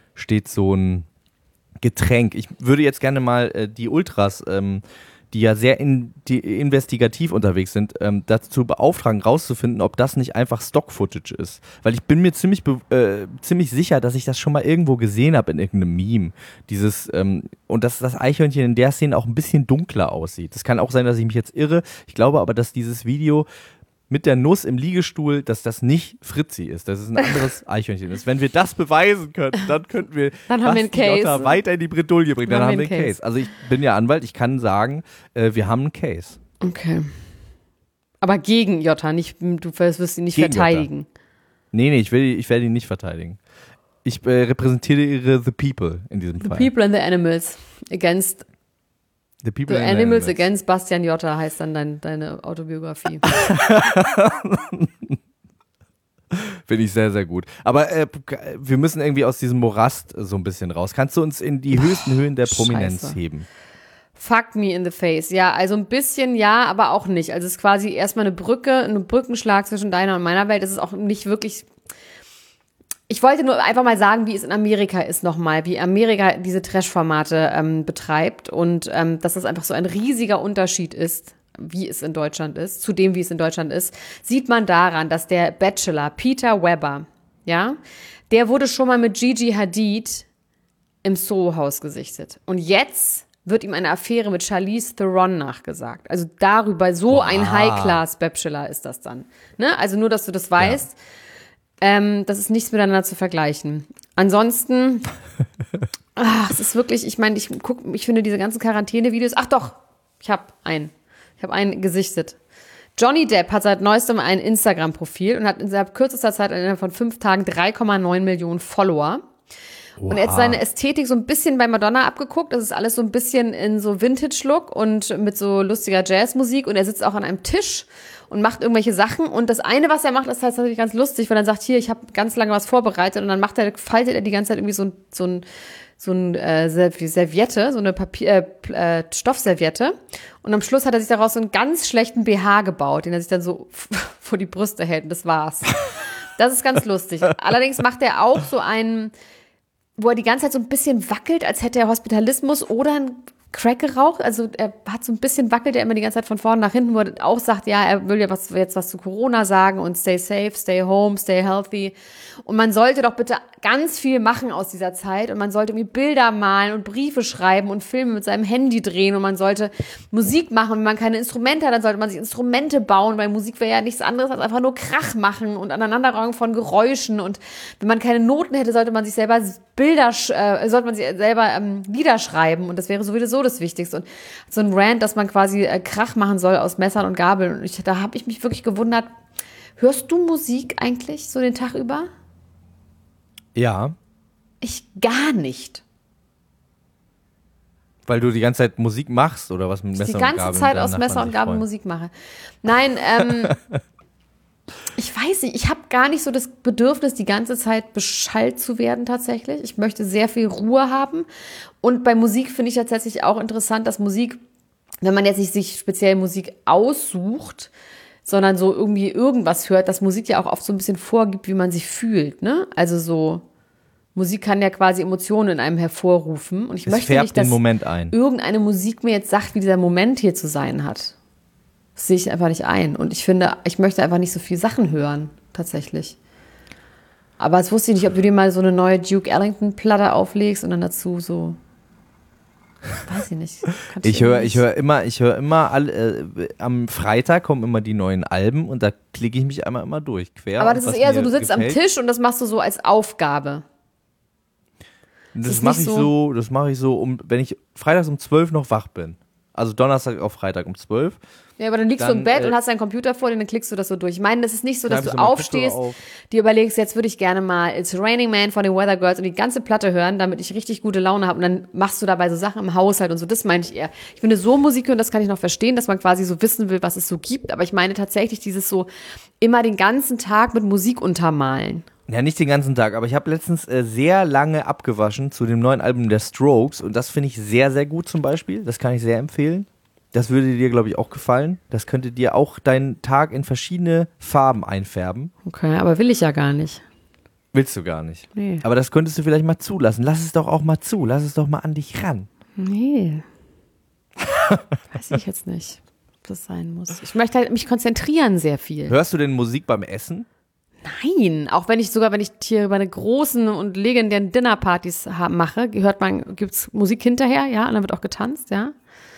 Getränk? Ich würde jetzt gerne mal die Ultras, die ja sehr investigativ unterwegs sind, dazu beauftragen, rauszufinden, ob das nicht einfach Stock-Footage ist. Weil ich bin mir ziemlich sicher, dass ich das schon mal irgendwo gesehen habe in irgendeinem Meme. Und dass das Eichhörnchen in der Szene auch ein bisschen dunkler aussieht. Das kann auch sein, dass ich mich jetzt irre. Ich glaube aber, dass dieses Video mit der Nuss im Liegestuhl, dass das nicht Fritzi ist, dass es ein anderes Eichhörnchen ist. Wenn wir das beweisen können, dann könnten wir einen Case. Weiter in die Bredouille bringen. Dann haben wir einen Case. Also ich bin ja Anwalt, ich kann sagen, wir haben einen Case. Okay. Aber gegen Jotta, nicht, du wirst ihn nicht gegen verteidigen. Jotta. Nee, ich werde ihn nicht verteidigen. Ich repräsentiere The People in diesem Fall. The People and the Animals against The People The and Animals Against Bastian Jotta heißt dann deine Autobiografie. Finde ich sehr, sehr gut. Aber wir müssen irgendwie aus diesem Morast so ein bisschen raus. Kannst du uns in die höchsten Höhen der Prominenz heben? Fuck me in the face. Ja, also ein bisschen ja, aber auch nicht. Also es ist quasi erstmal eine Brückenschlag zwischen deiner und meiner Welt. Es ist auch nicht wirklich. Ich wollte nur einfach mal sagen, wie es in Amerika ist nochmal, wie Amerika diese Trash-Formate betreibt und dass das einfach so ein riesiger Unterschied ist, wie es in Deutschland ist, zu dem, wie es in Deutschland ist, sieht man daran, dass der Bachelor Peter Weber, ja, der wurde schon mal mit Gigi Hadid im Soho-Haus gesichtet. Und jetzt wird ihm eine Affäre mit Charlize Theron nachgesagt. Also darüber, so ein High-Class-Bachelor ist das dann. Ne? Also nur, dass du das weißt. Ja. Das ist nichts miteinander zu vergleichen. Ansonsten, es ist wirklich, ich meine, ich finde diese ganzen Quarantäne-Videos, ich habe einen gesichtet. Johnny Depp hat seit neuestem ein Instagram-Profil und hat innerhalb kürzester Zeit innerhalb von 5 Tagen 3,9 Millionen Follower. Wow. Und er hat seine Ästhetik so ein bisschen bei Madonna abgeguckt. Das ist alles so ein bisschen in so Vintage-Look und mit so lustiger Jazzmusik. Und er sitzt auch an einem Tisch und macht irgendwelche Sachen. Und das eine, was er macht, ist halt natürlich ganz lustig, weil er sagt, hier, ich habe ganz lange was vorbereitet. Und dann faltet er die ganze Zeit irgendwie so ein Serviette, so eine Stoffserviette. Und am Schluss hat er sich daraus so einen ganz schlechten BH gebaut, den er sich dann so vor die Brüste hält. Und das war's. Das ist ganz lustig. Allerdings macht er auch so einen, wo er die ganze Zeit so ein bisschen wackelt, als hätte er Hospitalismus oder ein Crack geraucht. Also er hat so ein bisschen wackelt er immer die ganze Zeit von vorne nach hinten, wo er auch sagt, ja, er will ja jetzt was zu Corona sagen und stay safe, stay home, stay healthy. Und man sollte doch bitte ganz viel machen aus dieser Zeit und man sollte irgendwie Bilder malen und Briefe schreiben und Filme mit seinem Handy drehen und man sollte Musik machen. Wenn man keine Instrumente hat, dann sollte man sich Instrumente bauen, weil Musik wäre ja nichts anderes als einfach nur Krach machen und Aneinanderreihung von Geräuschen. Und wenn man keine Noten hätte, sollte man sich selber Lieder schreiben und das wäre sowieso das Wichtigste. Und so ein Rant, dass man quasi Krach machen soll aus Messern und Gabeln. Und da habe ich mich wirklich gewundert, hörst du Musik eigentlich so den Tag über? Ja. Ich gar nicht. Weil du die ganze Zeit Musik machst oder was mit Messer und Gabel? Die ganze Zeit aus Messer und Gabel Musik mache. Nein, ich weiß nicht, ich habe gar nicht so das Bedürfnis, die ganze Zeit beschallt zu werden tatsächlich. Ich möchte sehr viel Ruhe haben. Und bei Musik finde ich tatsächlich auch interessant, dass Musik, wenn man jetzt nicht sich speziell Musik aussucht, sondern so irgendwie irgendwas hört, dass Musik ja auch oft so ein bisschen vorgibt, wie man sich fühlt, ne? Also so, Musik kann ja quasi Emotionen in einem hervorrufen. Und ich möchte nicht, dass irgendeine Musik mir jetzt sagt, wie dieser Moment hier zu sein hat. Das sehe ich einfach nicht ein. Und ich finde, ich möchte einfach nicht so viel Sachen hören, tatsächlich. Aber jetzt wusste ich nicht, ob du dir mal so eine neue Duke Ellington-Platte auflegst und dann dazu so, weiß ich nicht. Ich höre immer am Freitag kommen immer die neuen Alben und da klicke ich mich einmal immer durch, quer. Aber das ist eher so, du sitzt am Tisch und das machst du so als Aufgabe. Das mache ich so, wenn ich freitags um 12 noch wach bin. Also Donnerstag auf Freitag um 12. Ja, aber dann liegst du im Bett und hast deinen Computer vor dir und dann klickst du das so durch. Ich meine, das ist nicht so, dass du aufstehst, dir überlegst, jetzt würde ich gerne mal It's Raining Man von den Weather Girls und die ganze Platte hören, damit ich richtig gute Laune habe. Und dann machst du dabei so Sachen im Haushalt und so. Das meine ich eher. Ich finde, so Musik hören, das kann ich noch verstehen, dass man quasi so wissen will, was es so gibt. Aber ich meine tatsächlich dieses so immer den ganzen Tag mit Musik untermalen. Ja, nicht den ganzen Tag, aber ich habe letztens sehr lange abgewaschen zu dem neuen Album der Strokes und das finde ich sehr, sehr gut zum Beispiel. Das kann ich sehr empfehlen. Das würde dir, glaube ich, auch gefallen. Das könnte dir auch deinen Tag in verschiedene Farben einfärben. Okay, aber will ich ja gar nicht. Willst du gar nicht? Nee. Aber das könntest du vielleicht mal zulassen. Lass es doch auch mal zu. Lass es doch mal an dich ran. Nee. Weiß ich jetzt nicht, ob das sein muss. Ich möchte halt mich konzentrieren sehr viel. Hörst du denn Musik beim Essen? Nein, auch wenn ich hier bei den großen und legendären Dinnerpartys mache, gibt's Musik hinterher, ja, und dann wird auch getanzt, ja.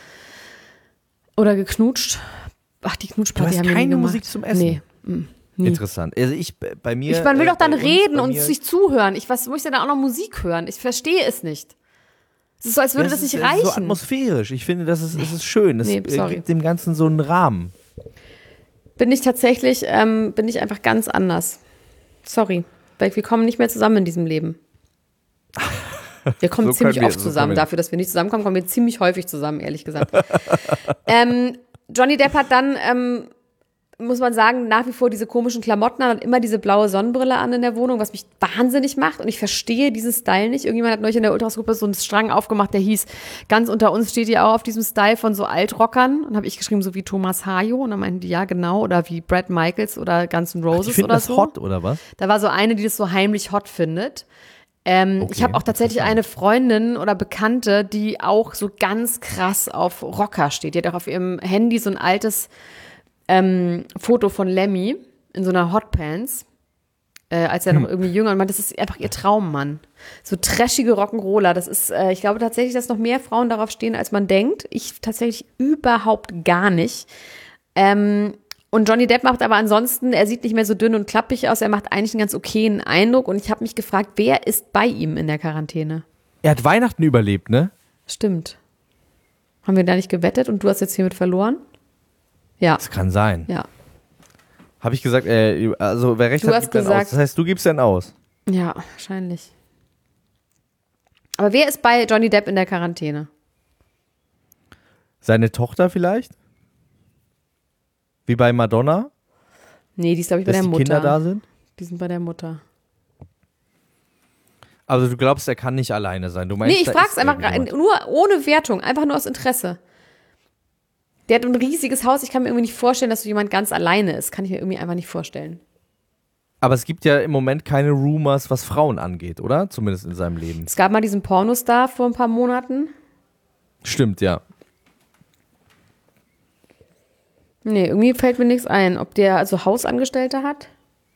Oder geknutscht. Ach, die Knutschparty haben wir nie gemacht. Keine Musik zum Essen? Nee. Interessant. Also bei mir. Man will doch dann reden und sich zuhören. Was muss ich denn da auch noch Musik hören? Ich verstehe es nicht. Es ist so, als würde das nicht reichen. Es ist so atmosphärisch. Ich finde, es ist schön. Es gibt dem Ganzen so einen Rahmen. Bin ich einfach ganz anders. Sorry. Weil wir kommen nicht mehr zusammen in diesem Leben. Wir kommen ziemlich oft zusammen. Dafür, dass wir nicht zusammenkommen, kommen wir ziemlich häufig zusammen, ehrlich gesagt. Johnny Depp hat dann, muss man sagen, nach wie vor diese komischen Klamotten an und immer diese blaue Sonnenbrille an in der Wohnung, was mich wahnsinnig macht. Und ich verstehe diesen Style nicht. Irgendjemand hat neulich in der Ultras-Gruppe so einen Strang aufgemacht, der hieß, ganz unter uns steht ihr auch auf diesem Style von so Altrockern. Und habe ich geschrieben, so wie Thomas Hayo. Und dann meinten die, ja genau. Oder wie Bret Michaels oder Guns N' Roses oder so. Das hot, oder was? Da war so eine, die das so heimlich hot findet. Okay, ich habe auch tatsächlich eine Freundin oder Bekannte, die auch so ganz krass auf Rocker steht. Die hat auch auf ihrem Handy so ein altes Foto von Lemmy in so einer Hotpants, als er noch irgendwie jünger und meinte, das ist einfach ihr Traummann. So trashige Rock'n'Roller, das ist, ich glaube tatsächlich, dass noch mehr Frauen darauf stehen, als man denkt. Ich tatsächlich überhaupt gar nicht. Und Johnny Depp macht aber ansonsten, er sieht nicht mehr so dünn und klappig aus, er macht eigentlich einen ganz okayen Eindruck und ich habe mich gefragt, wer ist bei ihm in der Quarantäne? Er hat Weihnachten überlebt, ne? Stimmt. Haben wir da nicht gewettet und du hast jetzt hiermit verloren? Ja. Das kann sein. Ja. Habe ich gesagt, also wer recht hat, gibt dann aus. Das heißt, du gibst dann aus. Ja, wahrscheinlich. Aber wer ist bei Johnny Depp in der Quarantäne? Seine Tochter vielleicht? Wie bei Madonna? Nee, die ist, glaube ich, bei der Mutter. Dass die Kinder da sind? Die sind bei der Mutter. Also du glaubst, er kann nicht alleine sein? Du meinst, nee, ich frag's einfach nur ohne Wertung, einfach nur aus Interesse. Der hat ein riesiges Haus, ich kann mir irgendwie nicht vorstellen, dass so jemand ganz alleine ist. Kann ich mir irgendwie einfach nicht vorstellen. Aber es gibt ja im Moment keine Rumors, was Frauen angeht, oder? Zumindest in seinem Leben. Es gab mal diesen Pornostar vor ein paar Monaten. Stimmt, ja. Nee, irgendwie fällt mir nichts ein. Ob der also Hausangestellte hat?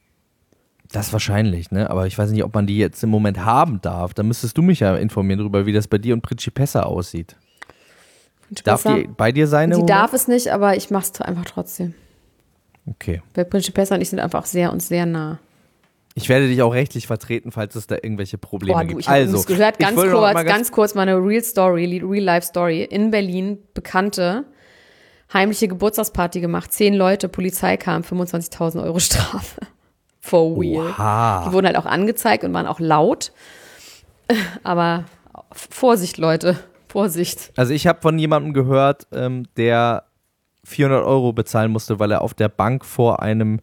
Das wahrscheinlich, ne? Aber ich weiß nicht, ob man die jetzt im Moment haben darf. Da müsstest du mich ja informieren darüber, wie das bei dir und Principessa aussieht. Darf die bei dir sein? Sie darf es nicht, aber ich mach's einfach trotzdem. Okay. Weil Principessa und ich sind einfach sehr und sehr nah. Ich werde dich auch rechtlich vertreten, falls es da irgendwelche Probleme gibt. Ich habe es gehört, ganz kurz meine Real-Life-Story. In Berlin, Bekannte, heimliche Geburtstagsparty gemacht, 10 Leute, Polizei kam, 25.000 Euro Strafe. For real. Oha. Die wurden halt auch angezeigt und waren auch laut. Aber Vorsicht, Leute. Vorsicht. Also ich habe von jemandem gehört, der 400 Euro bezahlen musste, weil er auf der Bank vor einer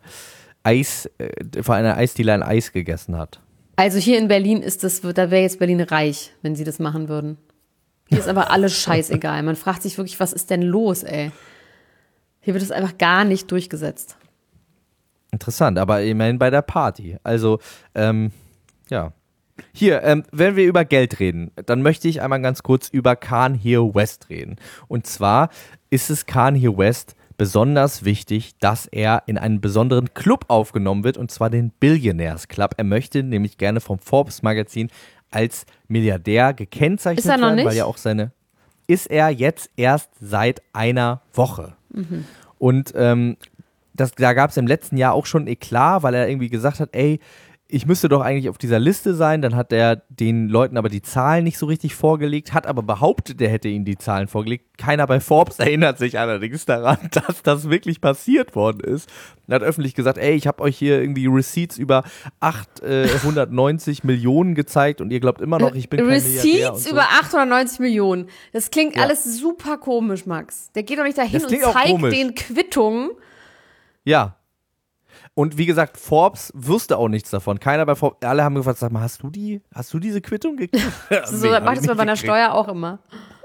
Eisdiele ein Eis gegessen hat. Also hier in Berlin da wäre jetzt Berlin reich, wenn sie das machen würden. Hier ist aber alles scheißegal. Man fragt sich wirklich, was ist denn los, ey? Hier wird es einfach gar nicht durchgesetzt. Interessant, aber immerhin bei der Party. Also, ja. Hier, wenn wir über Geld reden, dann möchte ich einmal ganz kurz über Kanye West reden. Und zwar ist es Kanye West besonders wichtig, dass er in einen besonderen Club aufgenommen wird, und zwar den Billionaires Club. Er möchte nämlich gerne vom Forbes Magazin als Milliardär gekennzeichnet werden. Ist er noch nicht? Weil ja auch ist er jetzt erst seit einer Woche. Mhm. Und da gab es im letzten Jahr auch schon Eklat, weil er irgendwie gesagt hat, ey, ich müsste doch eigentlich auf dieser Liste sein. Dann hat er den Leuten aber die Zahlen nicht so richtig vorgelegt, hat aber behauptet, er hätte ihnen die Zahlen vorgelegt. Keiner bei Forbes erinnert sich allerdings daran, dass das wirklich passiert worden ist. Und hat öffentlich gesagt, ey, ich habe euch hier irgendwie Receipts über 890 Millionen gezeigt und ihr glaubt immer noch, ich bin kein Milliardär. Receipts über 890 Millionen. Das klingt alles super komisch, Max. Der geht doch nicht dahin und zeigt den Quittungen. Ja. Und wie gesagt, Forbes wusste auch nichts davon. Keiner bei Forbes, alle haben gefragt, sag mal, hast du diese Quittung gekriegt? So macht es bei der Steuer auch immer.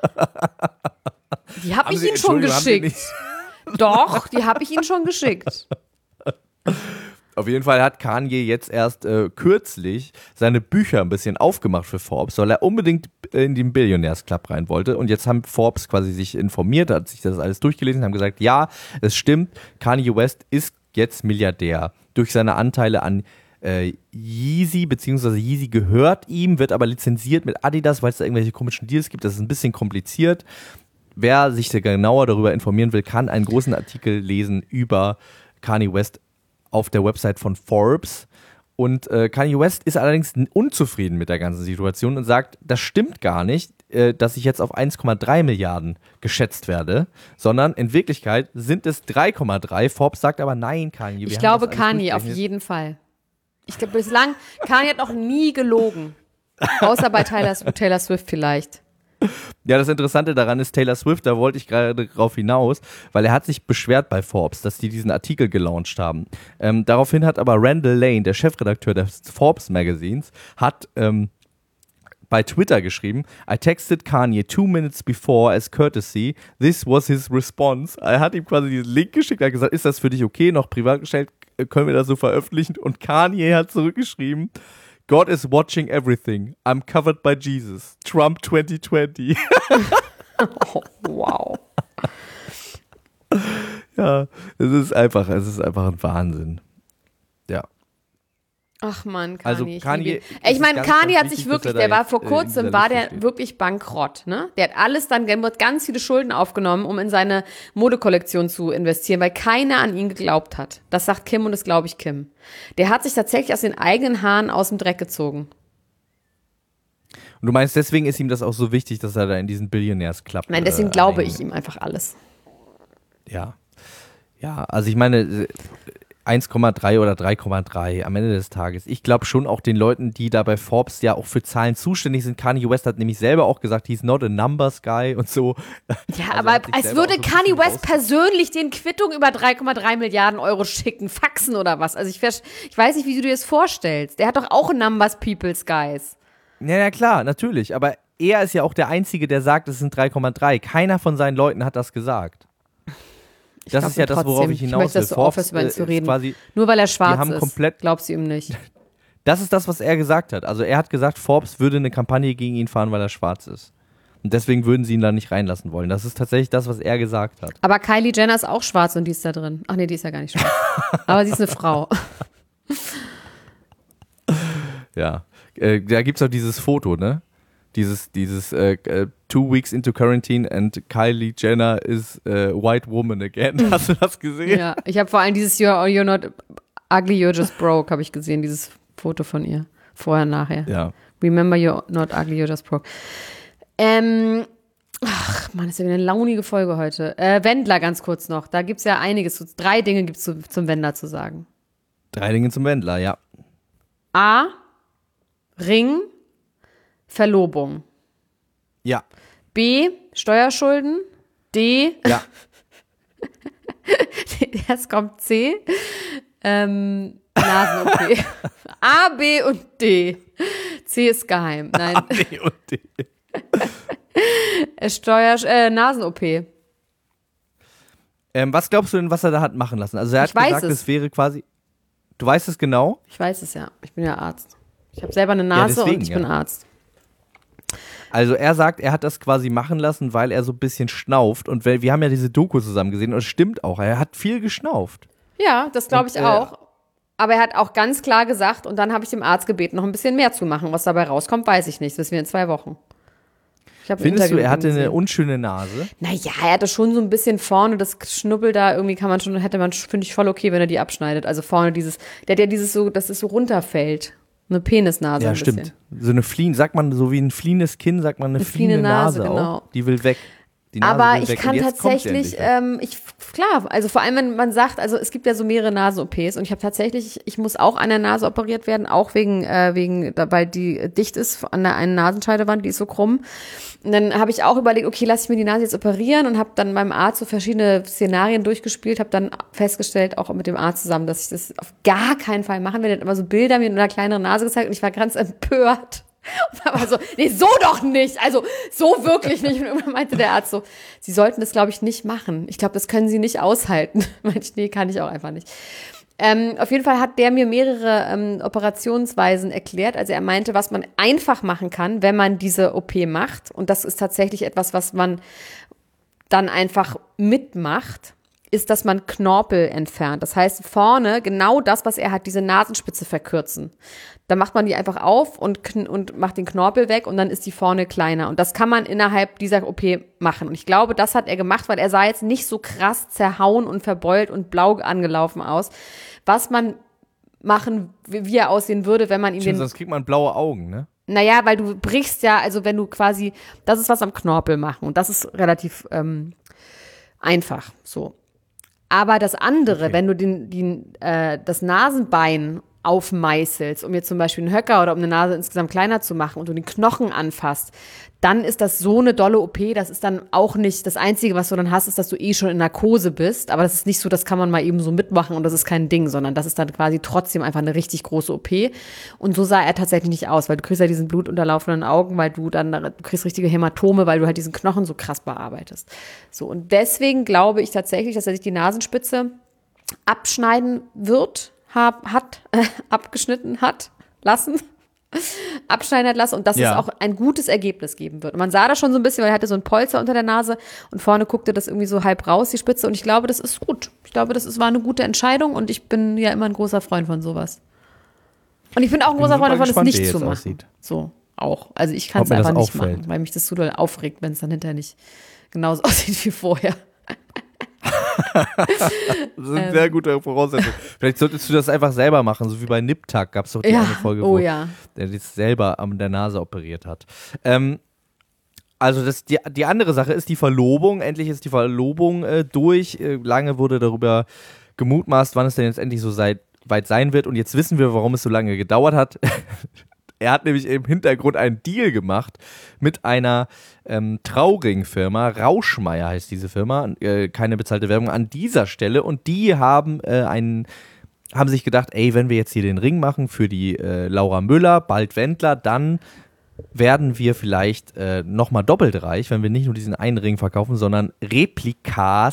Die habe ich Ihnen schon geschickt. Doch, die habe ich Ihnen schon geschickt. Auf jeden Fall hat Kanye jetzt erst kürzlich seine Bücher ein bisschen aufgemacht für Forbes, weil er unbedingt in den Billionaires Club rein wollte. Und jetzt haben Forbes quasi sich informiert, hat sich das alles durchgelesen, haben gesagt, ja, es stimmt, Kanye West ist jetzt Milliardär durch seine Anteile an Yeezy, beziehungsweise Yeezy gehört ihm, wird aber lizenziert mit Adidas, weil es da irgendwelche komischen Deals gibt. Das ist ein bisschen kompliziert. Wer sich genauer darüber informieren will, kann einen großen Artikel lesen über Kanye West auf der Website von Forbes. Und Kanye West ist allerdings unzufrieden mit der ganzen Situation und sagt, das stimmt gar nicht, dass ich jetzt auf 1,3 Milliarden geschätzt werde, sondern in Wirklichkeit sind es 3,3. Forbes sagt aber, nein, Kanye. Ich glaube Kanye auf jeden Fall. Ich glaube bislang, Kanye hat noch nie gelogen. Außer bei Taylor Swift vielleicht. Ja, das Interessante daran ist, Taylor Swift, da wollte ich gerade drauf hinaus, weil er hat sich beschwert bei Forbes, dass die diesen Artikel gelauncht haben. Daraufhin hat aber Randall Lane, der Chefredakteur des Forbes Magazins, hat bei Twitter geschrieben, I texted Kanye 2 minutes before as courtesy. This was his response. Er hat ihm quasi diesen Link geschickt, er hat gesagt, ist das für dich okay, noch privat gestellt, können wir das so veröffentlichen? Und Kanye hat zurückgeschrieben, God is watching everything. I'm covered by Jesus. Trump 2020. Oh, wow. Ja, es ist einfach ein Wahnsinn. Ja. Ach man, Kanye. Also Kanye, ich meine, Kanye hat sich wirklich, der war vor kurzem, war der steht. wirklich bankrott, ne? Der hat alles dann, der hat ganz viele Schulden aufgenommen, um in seine Modekollektion zu investieren, weil keiner an ihn geglaubt hat. Das sagt Kim und das glaube ich Kim. Der hat sich tatsächlich aus den eigenen Haaren aus dem Dreck gezogen. Und du meinst, deswegen ist ihm das auch so wichtig, dass er da in diesen Billionaires Club Nein, deswegen glaube ich ihm einfach alles. Ja. Ja, also ich meine 1,3 oder 3,3 am Ende des Tages. Ich glaube schon auch den Leuten, die da bei Forbes ja auch für Zahlen zuständig sind. Kanye West hat nämlich selber auch gesagt, he's not a numbers guy und so. Ja, also aber als würde so Kanye West persönlich den Quittung über 3,3 Milliarden Euro schicken, faxen oder was. Also ich weiß nicht, wie du dir das vorstellst. Der hat doch auch Numbers People's Guys. Ja, klar, natürlich. Aber er ist ja auch der Einzige, der sagt, es sind 3,3. Keiner von seinen Leuten hat das gesagt. Das ist ja das, worauf ich hinaus will. Ich möchte, dass du aufhörst, über ihn zu reden. Nur weil er schwarz ist, glaubst du ihm nicht. Das ist das, was er gesagt hat. Also er hat gesagt, Forbes würde eine Kampagne gegen ihn fahren, weil er schwarz ist. Und deswegen würden sie ihn da nicht reinlassen wollen. Das ist tatsächlich das, was er gesagt hat. Aber Kylie Jenner ist auch schwarz und die ist da drin. Ach nee, die ist ja gar nicht schwarz. Aber sie ist eine Frau. Ja. Da gibt's auch dieses Foto, ne? Dieses 2 weeks into quarantine and Kylie Jenner is a white woman again. Hast du das gesehen? Ja, ich habe vor allem dieses You're not ugly, you're just broke, habe ich gesehen, dieses Foto von ihr. Vorher, nachher. Ja. Remember you're not ugly, you're just broke. Ach man, das ist ja wieder eine launige Folge heute. Wendler ganz kurz noch. Da gibt's ja einiges. 3 Dinge gibt's zum Wendler zu sagen. 3 Dinge zum Wendler, ja. A. Ring. Verlobung. Ja. B. Steuerschulden. D. Ja. Jetzt kommt C. Nasen-OP. A, B und D. C ist geheim. Nein. A, B und D. Nasen-OP. Was glaubst du denn, was er da hat machen lassen? Also er hat gesagt, es wäre quasi. Du weißt es genau? Ich weiß es ja. Ich bin ja Arzt. Ich habe selber eine Nase deswegen, und ich bin Arzt. Also er sagt, er hat das quasi machen lassen, weil er so ein bisschen schnauft. Und wir haben ja diese Doku zusammen gesehen und es stimmt auch. Er hat viel geschnauft. Ja, das glaube ich auch. Aber er hat auch ganz klar gesagt, und dann habe ich dem Arzt gebeten, noch ein bisschen mehr zu machen. Was dabei rauskommt, weiß ich nicht. Das wissen wir in 2 Wochen. Findest du, er hatte eine unschöne Nase? Naja, er hatte schon so ein bisschen vorne, das Schnubbel da, irgendwie finde ich voll okay, wenn er die abschneidet. Also vorne der hat ja dieses so, dass es so runterfällt. Eine Penisnase. Ja, stimmt. Bisschen. So eine sagt man, so wie ein fliehendes Kinn, sagt man eine fliehende Nase genau. Auch. Die will weg. Aber ich kann tatsächlich, klar, also vor allem, wenn man sagt, also es gibt ja so mehrere Nasen-OPs und ich muss auch an der Nase operiert werden, auch wegen, weil die dicht ist an der einen Nasenscheidewand, die ist so krumm. Und dann habe ich auch überlegt, okay, lass ich mir die Nase jetzt operieren und habe dann beim Arzt so verschiedene Szenarien durchgespielt, habe dann festgestellt, auch mit dem Arzt zusammen, dass ich das auf gar keinen Fall machen werde. Er hat immer so Bilder mit einer kleineren Nase gezeigt und ich war ganz empört. Und war so, nee, so doch nicht, also so wirklich nicht. Und irgendwann meinte der Arzt so, Sie sollten das, glaube ich, nicht machen. Ich glaube, das können Sie nicht aushalten. Meinte ich, nee, kann ich auch einfach nicht. Auf jeden Fall hat der mir mehrere Operationsweisen erklärt. Also er meinte, was man einfach machen kann, wenn man diese OP macht. Und das ist tatsächlich etwas, was man dann einfach mitmacht, ist, dass man Knorpel entfernt. Das heißt, vorne genau das, was er hat, diese Nasenspitze verkürzen. Dann macht man die einfach auf und macht den Knorpel weg und dann ist die vorne kleiner. Und das kann man innerhalb dieser OP machen. Und ich glaube, das hat er gemacht, weil er sah jetzt nicht so krass zerhauen und verbeult und blau angelaufen aus. Was man machen, wie er aussehen würde, wenn man ihm sonst kriegt man blaue Augen, ne? Naja, weil du brichst ja, also wenn du quasi, das ist was am Knorpel machen und das ist relativ einfach, so. Aber das andere, wenn du das Nasenbein aufmeißelst, um jetzt zum Beispiel einen Höcker oder um eine Nase insgesamt kleiner zu machen und du den Knochen anfasst, dann ist das so eine dolle OP, das ist dann auch nicht, das Einzige, was du dann hast, ist, dass du schon in Narkose bist, aber das ist nicht so, das kann man mal eben so mitmachen und das ist kein Ding, sondern das ist dann quasi trotzdem einfach eine richtig große OP und so sah er tatsächlich nicht aus, weil du kriegst ja diesen blutunterlaufenden Augen, weil du kriegst richtige Hämatome, weil du halt diesen Knochen so krass bearbeitest. So, und deswegen glaube ich tatsächlich, dass er sich die Nasenspitze abschneiden wird, abgeschnitten hat lassen und dass es auch ein gutes Ergebnis geben wird. Und man sah das schon so ein bisschen, weil er hatte so ein Polster unter der Nase und vorne guckte das irgendwie so halb raus, die Spitze. Und ich glaube, das ist gut. Ich glaube, war eine gute Entscheidung und ich bin ja immer ein großer Freund von sowas. Und ich bin auch ein großer Freund davon, das nicht zu machen. Aussieht. So, auch. Also ich kann es einfach nicht machen, weil mich das so doll aufregt, wenn es dann hinterher nicht genauso aussieht wie vorher. Das ist eine sehr gute Voraussetzung. Vielleicht solltest du das einfach selber machen, so wie bei Nip-Tuck gab es doch die eine Folge, wo der das selber an der Nase operiert hat. Also die andere Sache ist die Verlobung. Endlich ist die Verlobung durch. Lange wurde darüber gemutmaßt, wann es denn jetzt endlich so weit sein wird. Und jetzt wissen wir, warum es so lange gedauert hat. Er hat nämlich im Hintergrund einen Deal gemacht mit einer Trauringfirma. Rauschmeier heißt diese Firma. Keine bezahlte Werbung an dieser Stelle. Und die haben sich gedacht, ey, wenn wir jetzt hier den Ring machen für die Laura Müller, bald Wendler, dann werden wir vielleicht nochmal doppelt reich, wenn wir nicht nur diesen einen Ring verkaufen, sondern Replika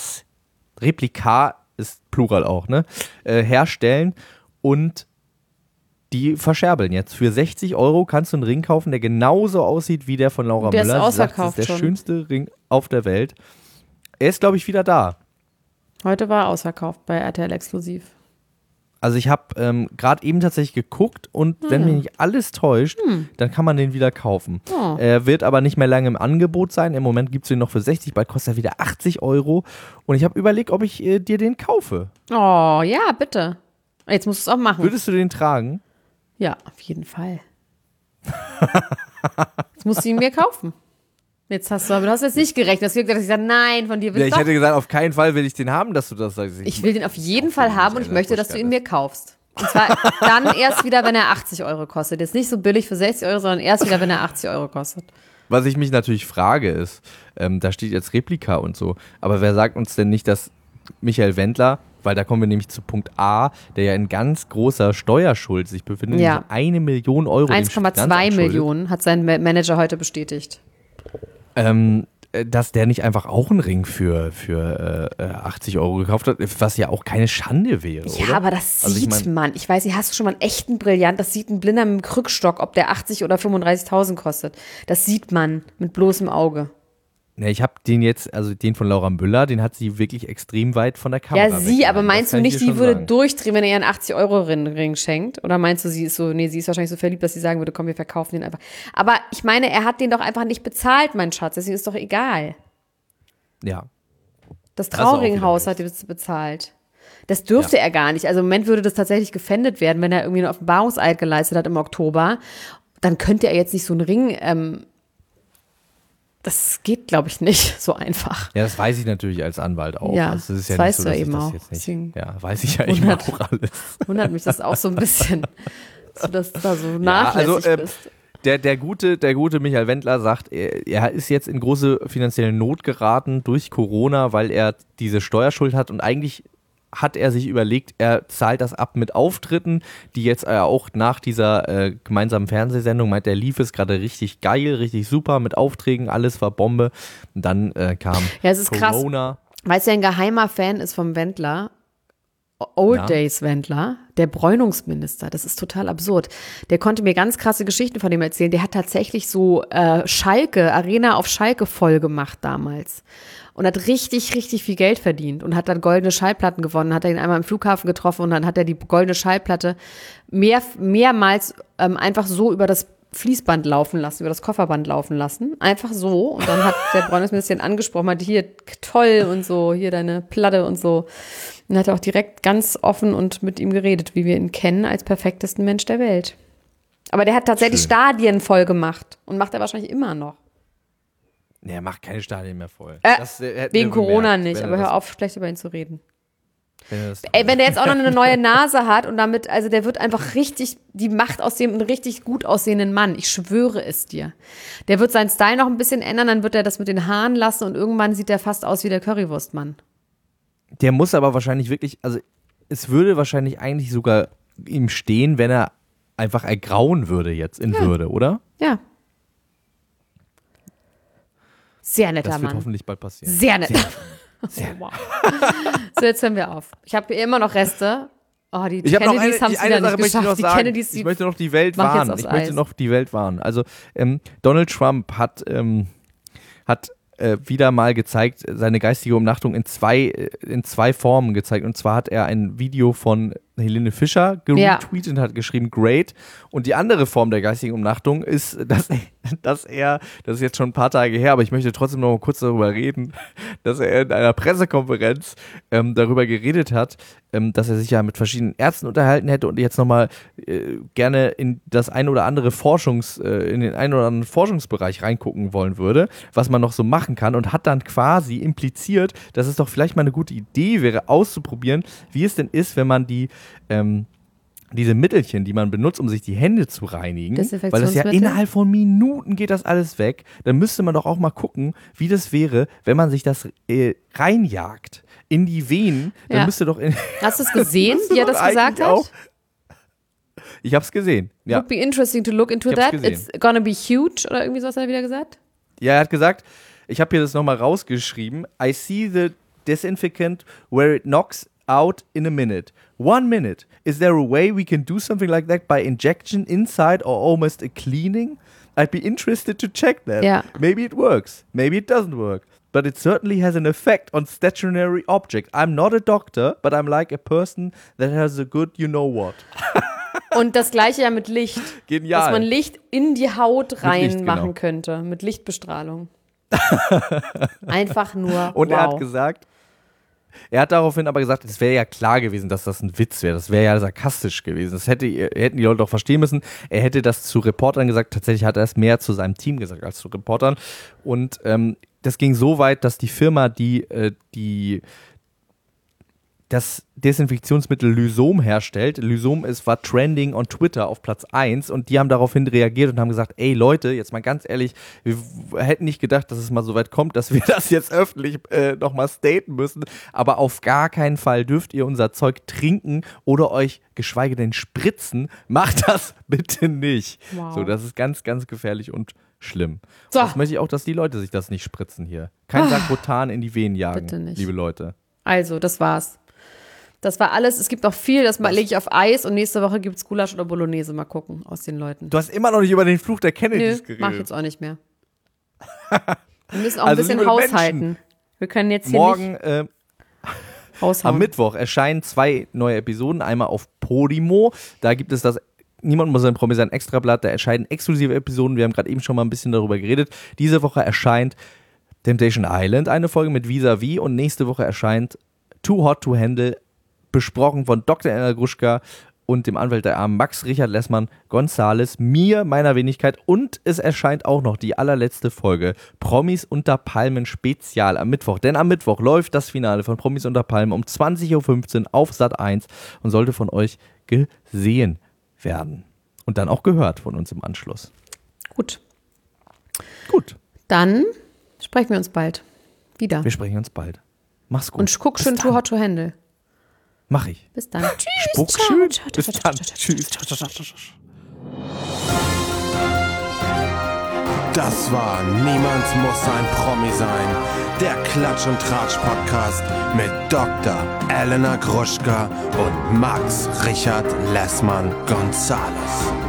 ist Plural auch, ne? Herstellen und die verscherbeln jetzt. Für 60 € kannst du einen Ring kaufen, der genauso aussieht wie der von Laura Müller. Der ist ausverkauft. Das ist der schönste Ring auf der Welt. Er ist, glaube ich, wieder da. Heute war er ausverkauft bei RTL Exklusiv. Also ich habe gerade eben tatsächlich geguckt und wenn mich nicht alles täuscht, dann kann man den wieder kaufen. Oh. Er wird aber nicht mehr lange im Angebot sein. Im Moment gibt es den noch für 60, bald kostet er wieder 80 €. Und ich habe überlegt, ob ich dir den kaufe. Oh, ja, bitte. Jetzt musst du es auch machen. Würdest du den tragen? Ja, auf jeden Fall. Jetzt musst du ihn mir kaufen. Du hast jetzt nicht gerechnet. Du hast gesagt, dass ich sage, nein, von dir will ich hätte gesagt, auf keinen Fall will ich den haben, dass du das sagst. Ich will den auf jeden Fall haben und ich möchte, dass du ihn mir kaufst. Und zwar dann erst wieder, wenn er 80 € kostet. Jetzt nicht so billig für 60 €, sondern erst wieder, wenn er 80 € kostet. Was ich mich natürlich frage ist, da steht jetzt Replika und so, aber wer sagt uns denn nicht, dass Michael Wendler, weil da kommen wir nämlich zu Punkt A, der ja in ganz großer Steuerschuld sich befindet, 1 Million Euro. 1,2 Millionen hat sein Manager heute bestätigt. Dass der nicht einfach auch einen Ring für 80 € gekauft hat, was ja auch keine Schande wäre, ja, oder? Aber das sieht man. Ich weiß nicht, hast du schon mal einen echten Brillant? Das sieht ein Blinder mit dem Krückstock, ob der 80 oder 35.000 kostet. Das sieht man mit bloßem Auge. Ne, ich habe den jetzt, also den von Laura Müller, den hat sie wirklich extrem weit von der Kamera. Ja, sie, aber meinst du nicht, die würde durchdrehen, wenn er ihr einen 80-€ Ring schenkt? Oder meinst du, sie ist wahrscheinlich so verliebt, dass sie sagen würde, komm, wir verkaufen den einfach. Aber ich meine, er hat den doch einfach nicht bezahlt, mein Schatz. Deswegen ist doch egal. Ja. Das Trauringhaus hat es bezahlt. Das dürfte er gar nicht. Also im Moment würde das tatsächlich gefändet werden, wenn er irgendwie einen Offenbarungseid geleistet hat im Oktober. Dann könnte er jetzt nicht so einen Ring das geht, glaube ich, nicht so einfach. Ja, das weiß ich natürlich als Anwalt auch. Ja, also das ist ja das nicht weißt so, du eben auch. Ja, weiß ich ja eben auch alles. Wundert mich das auch so ein bisschen, dass du da so nachlässig bist. Der gute Michael Wendler sagt, er ist jetzt in große finanzielle Not geraten durch Corona, weil er diese Steuerschuld hat und eigentlich hat er sich überlegt, er zahlt das ab mit Auftritten, die jetzt auch nach dieser gemeinsamen Fernsehsendung, meint er, lief es gerade richtig geil, richtig super mit Aufträgen, alles war Bombe. Und dann kam es ist Corona. Krass, weil es ja ein geheimer Fan ist vom Wendler, Old Days Wendler, der Bräunungsminister, das ist total absurd. Der konnte mir ganz krasse Geschichten von dem erzählen. Der hat tatsächlich so Arena auf Schalke voll gemacht damals. Und hat richtig, richtig viel Geld verdient und hat dann goldene Schallplatten gewonnen, hat er ihn einmal im Flughafen getroffen und dann hat er die goldene Schallplatte mehrmals einfach so über das Fließband laufen lassen, über das Kofferband laufen lassen. Einfach so. Und dann hat der Bräunungsminister ihn angesprochen, meinte, hier, toll und so, hier deine Platte und so. Und hat er auch direkt ganz offen und mit ihm geredet, wie wir ihn kennen, als perfektesten Mensch der Welt. Aber der hat tatsächlich Stadien voll gemacht und macht er wahrscheinlich immer noch. Nee, er macht keine Stadien mehr voll. Wegen Corona nicht, aber hör auf, schlecht über ihn zu reden. Wenn der jetzt auch noch eine neue Nase hat und damit, also der wird einfach die macht aus dem einen richtig gut aussehenden Mann. Ich schwöre es dir. Der wird seinen Style noch ein bisschen ändern, dann wird er das mit den Haaren lassen und irgendwann sieht er fast aus wie der Currywurstmann. Der muss aber wahrscheinlich wirklich, also es würde wahrscheinlich eigentlich sogar ihm stehen, wenn er einfach ergrauen würde jetzt in Würde, oder? Ja. Sehr netter Mann. Das wird hoffentlich bald passieren. Sehr nett. Sehr. Wow. So, jetzt hören wir auf. Ich habe immer noch Reste. Oh, die Kennedys haben es wieder nicht geschafft. Die Kennedys, ich möchte noch die Welt warnen. Also Donald Trump hat wieder mal gezeigt, seine geistige Umnachtung in zwei Formen gezeigt. Und zwar hat er ein Video von Helene Fischer geretweetet und hat geschrieben, great. Und die andere Form der geistigen Umnachtung ist, dass er, das ist jetzt schon ein paar Tage her, aber ich möchte trotzdem noch mal kurz darüber reden, dass er in einer Pressekonferenz darüber geredet hat, dass er sich ja mit verschiedenen Ärzten unterhalten hätte und jetzt nochmal gerne in das ein oder andere in den einen oder anderen Forschungsbereich reingucken wollen würde, was man noch so machen kann, und hat dann quasi impliziert, dass es doch vielleicht mal eine gute Idee wäre, auszuprobieren, wie es denn ist, wenn man diese Mittelchen, die man benutzt, um sich die Hände zu reinigen, weil das ja innerhalb von Minuten geht das alles weg, dann müsste man doch auch mal gucken, wie das wäre, wenn man sich das reinjagt in die Venen. Dann müsste doch Hast du es gesehen, wie er das gesagt hat? Ich hab's gesehen. Ja. Would be interesting to look into that. It's gonna be huge, oder irgendwie so hat er wieder gesagt? Ja, er hat gesagt, ich habe hier das nochmal rausgeschrieben, I see the disinfectant where it knocks out in a minute. 1 minute. Is there a way we can do something like that by injection inside or almost a cleaning? I'd be interested to check that. Yeah. Maybe it works. Maybe it doesn't work. But it certainly has an effect on stationary objects. I'm not a doctor, but I'm like a person that has a good you-know-what. Und das Gleiche ja mit Licht. Genial. Dass man Licht in die Haut reinmachen könnte. Mit Lichtbestrahlung. Einfach nur Und er hat gesagt, er hat daraufhin aber gesagt, es wäre ja klar gewesen, dass das ein Witz wäre. Das wäre ja sarkastisch gewesen. Das hätten die Leute doch verstehen müssen. Er hätte das zu Reportern gesagt. Tatsächlich hat er es mehr zu seinem Team gesagt als zu Reportern. Und das ging so weit, dass die Firma, die das Desinfektionsmittel Lysom herstellt. Lysom war trending on Twitter auf Platz 1 und die haben daraufhin reagiert und haben gesagt, ey Leute, jetzt mal ganz ehrlich, wir hätten nicht gedacht, dass es mal so weit kommt, dass wir das jetzt öffentlich nochmal staten müssen, aber auf gar keinen Fall dürft ihr unser Zeug trinken oder euch geschweige denn spritzen. Macht das bitte nicht. Wow. So, das ist ganz, ganz gefährlich und schlimm. So. Das möchte ich auch, dass die Leute sich das nicht spritzen hier. Kein Sakrotan in die Venen jagen, bitte nicht. Liebe Leute. Also, das war's. Das war alles. Es gibt noch viel, das lege ich auf Eis und nächste Woche gibt es Gulasch oder Bolognese. Mal gucken aus den Leuten. Du hast immer noch nicht über den Fluch der Kennedys geredet. Mach ich jetzt auch nicht mehr. Wir müssen auch ein bisschen haushalten. Menschen, wir können jetzt hier morgen, nicht haushauen. Am Mittwoch erscheinen 2 neue Episoden. Einmal auf Podimo. Da gibt es das Niemand muss ein Promi sein Extrablatt. Da erscheinen exklusive Episoden. Wir haben gerade eben schon mal ein bisschen darüber geredet. Diese Woche erscheint Temptation Island, eine Folge mit Vis-a-vis. Und nächste Woche erscheint Too Hot to Handle, besprochen von Dr. Elena Gruschka und dem Anwalt der Armen Max Richard Lessmann Gonzales, mir, meiner Wenigkeit, und es erscheint auch noch die allerletzte Folge Promis unter Palmen Spezial am Mittwoch, denn am Mittwoch läuft das Finale von Promis unter Palmen um 20.15 Uhr auf Sat.1 und sollte von euch gesehen werden und dann auch gehört von uns im Anschluss. Gut. Dann sprechen wir uns bald wieder. Wir sprechen uns bald. Mach's gut. Und guck schön Too Hot to Handle. Mach ich. Bis dann. Tschüss. Spuck schön. Bis dann. Tschüss. Das war Niemand muss ein Promi sein. Der Klatsch- und Tratsch-Podcast mit Dr. Elena Gruschka und Max Richard Lessmann Gonzales.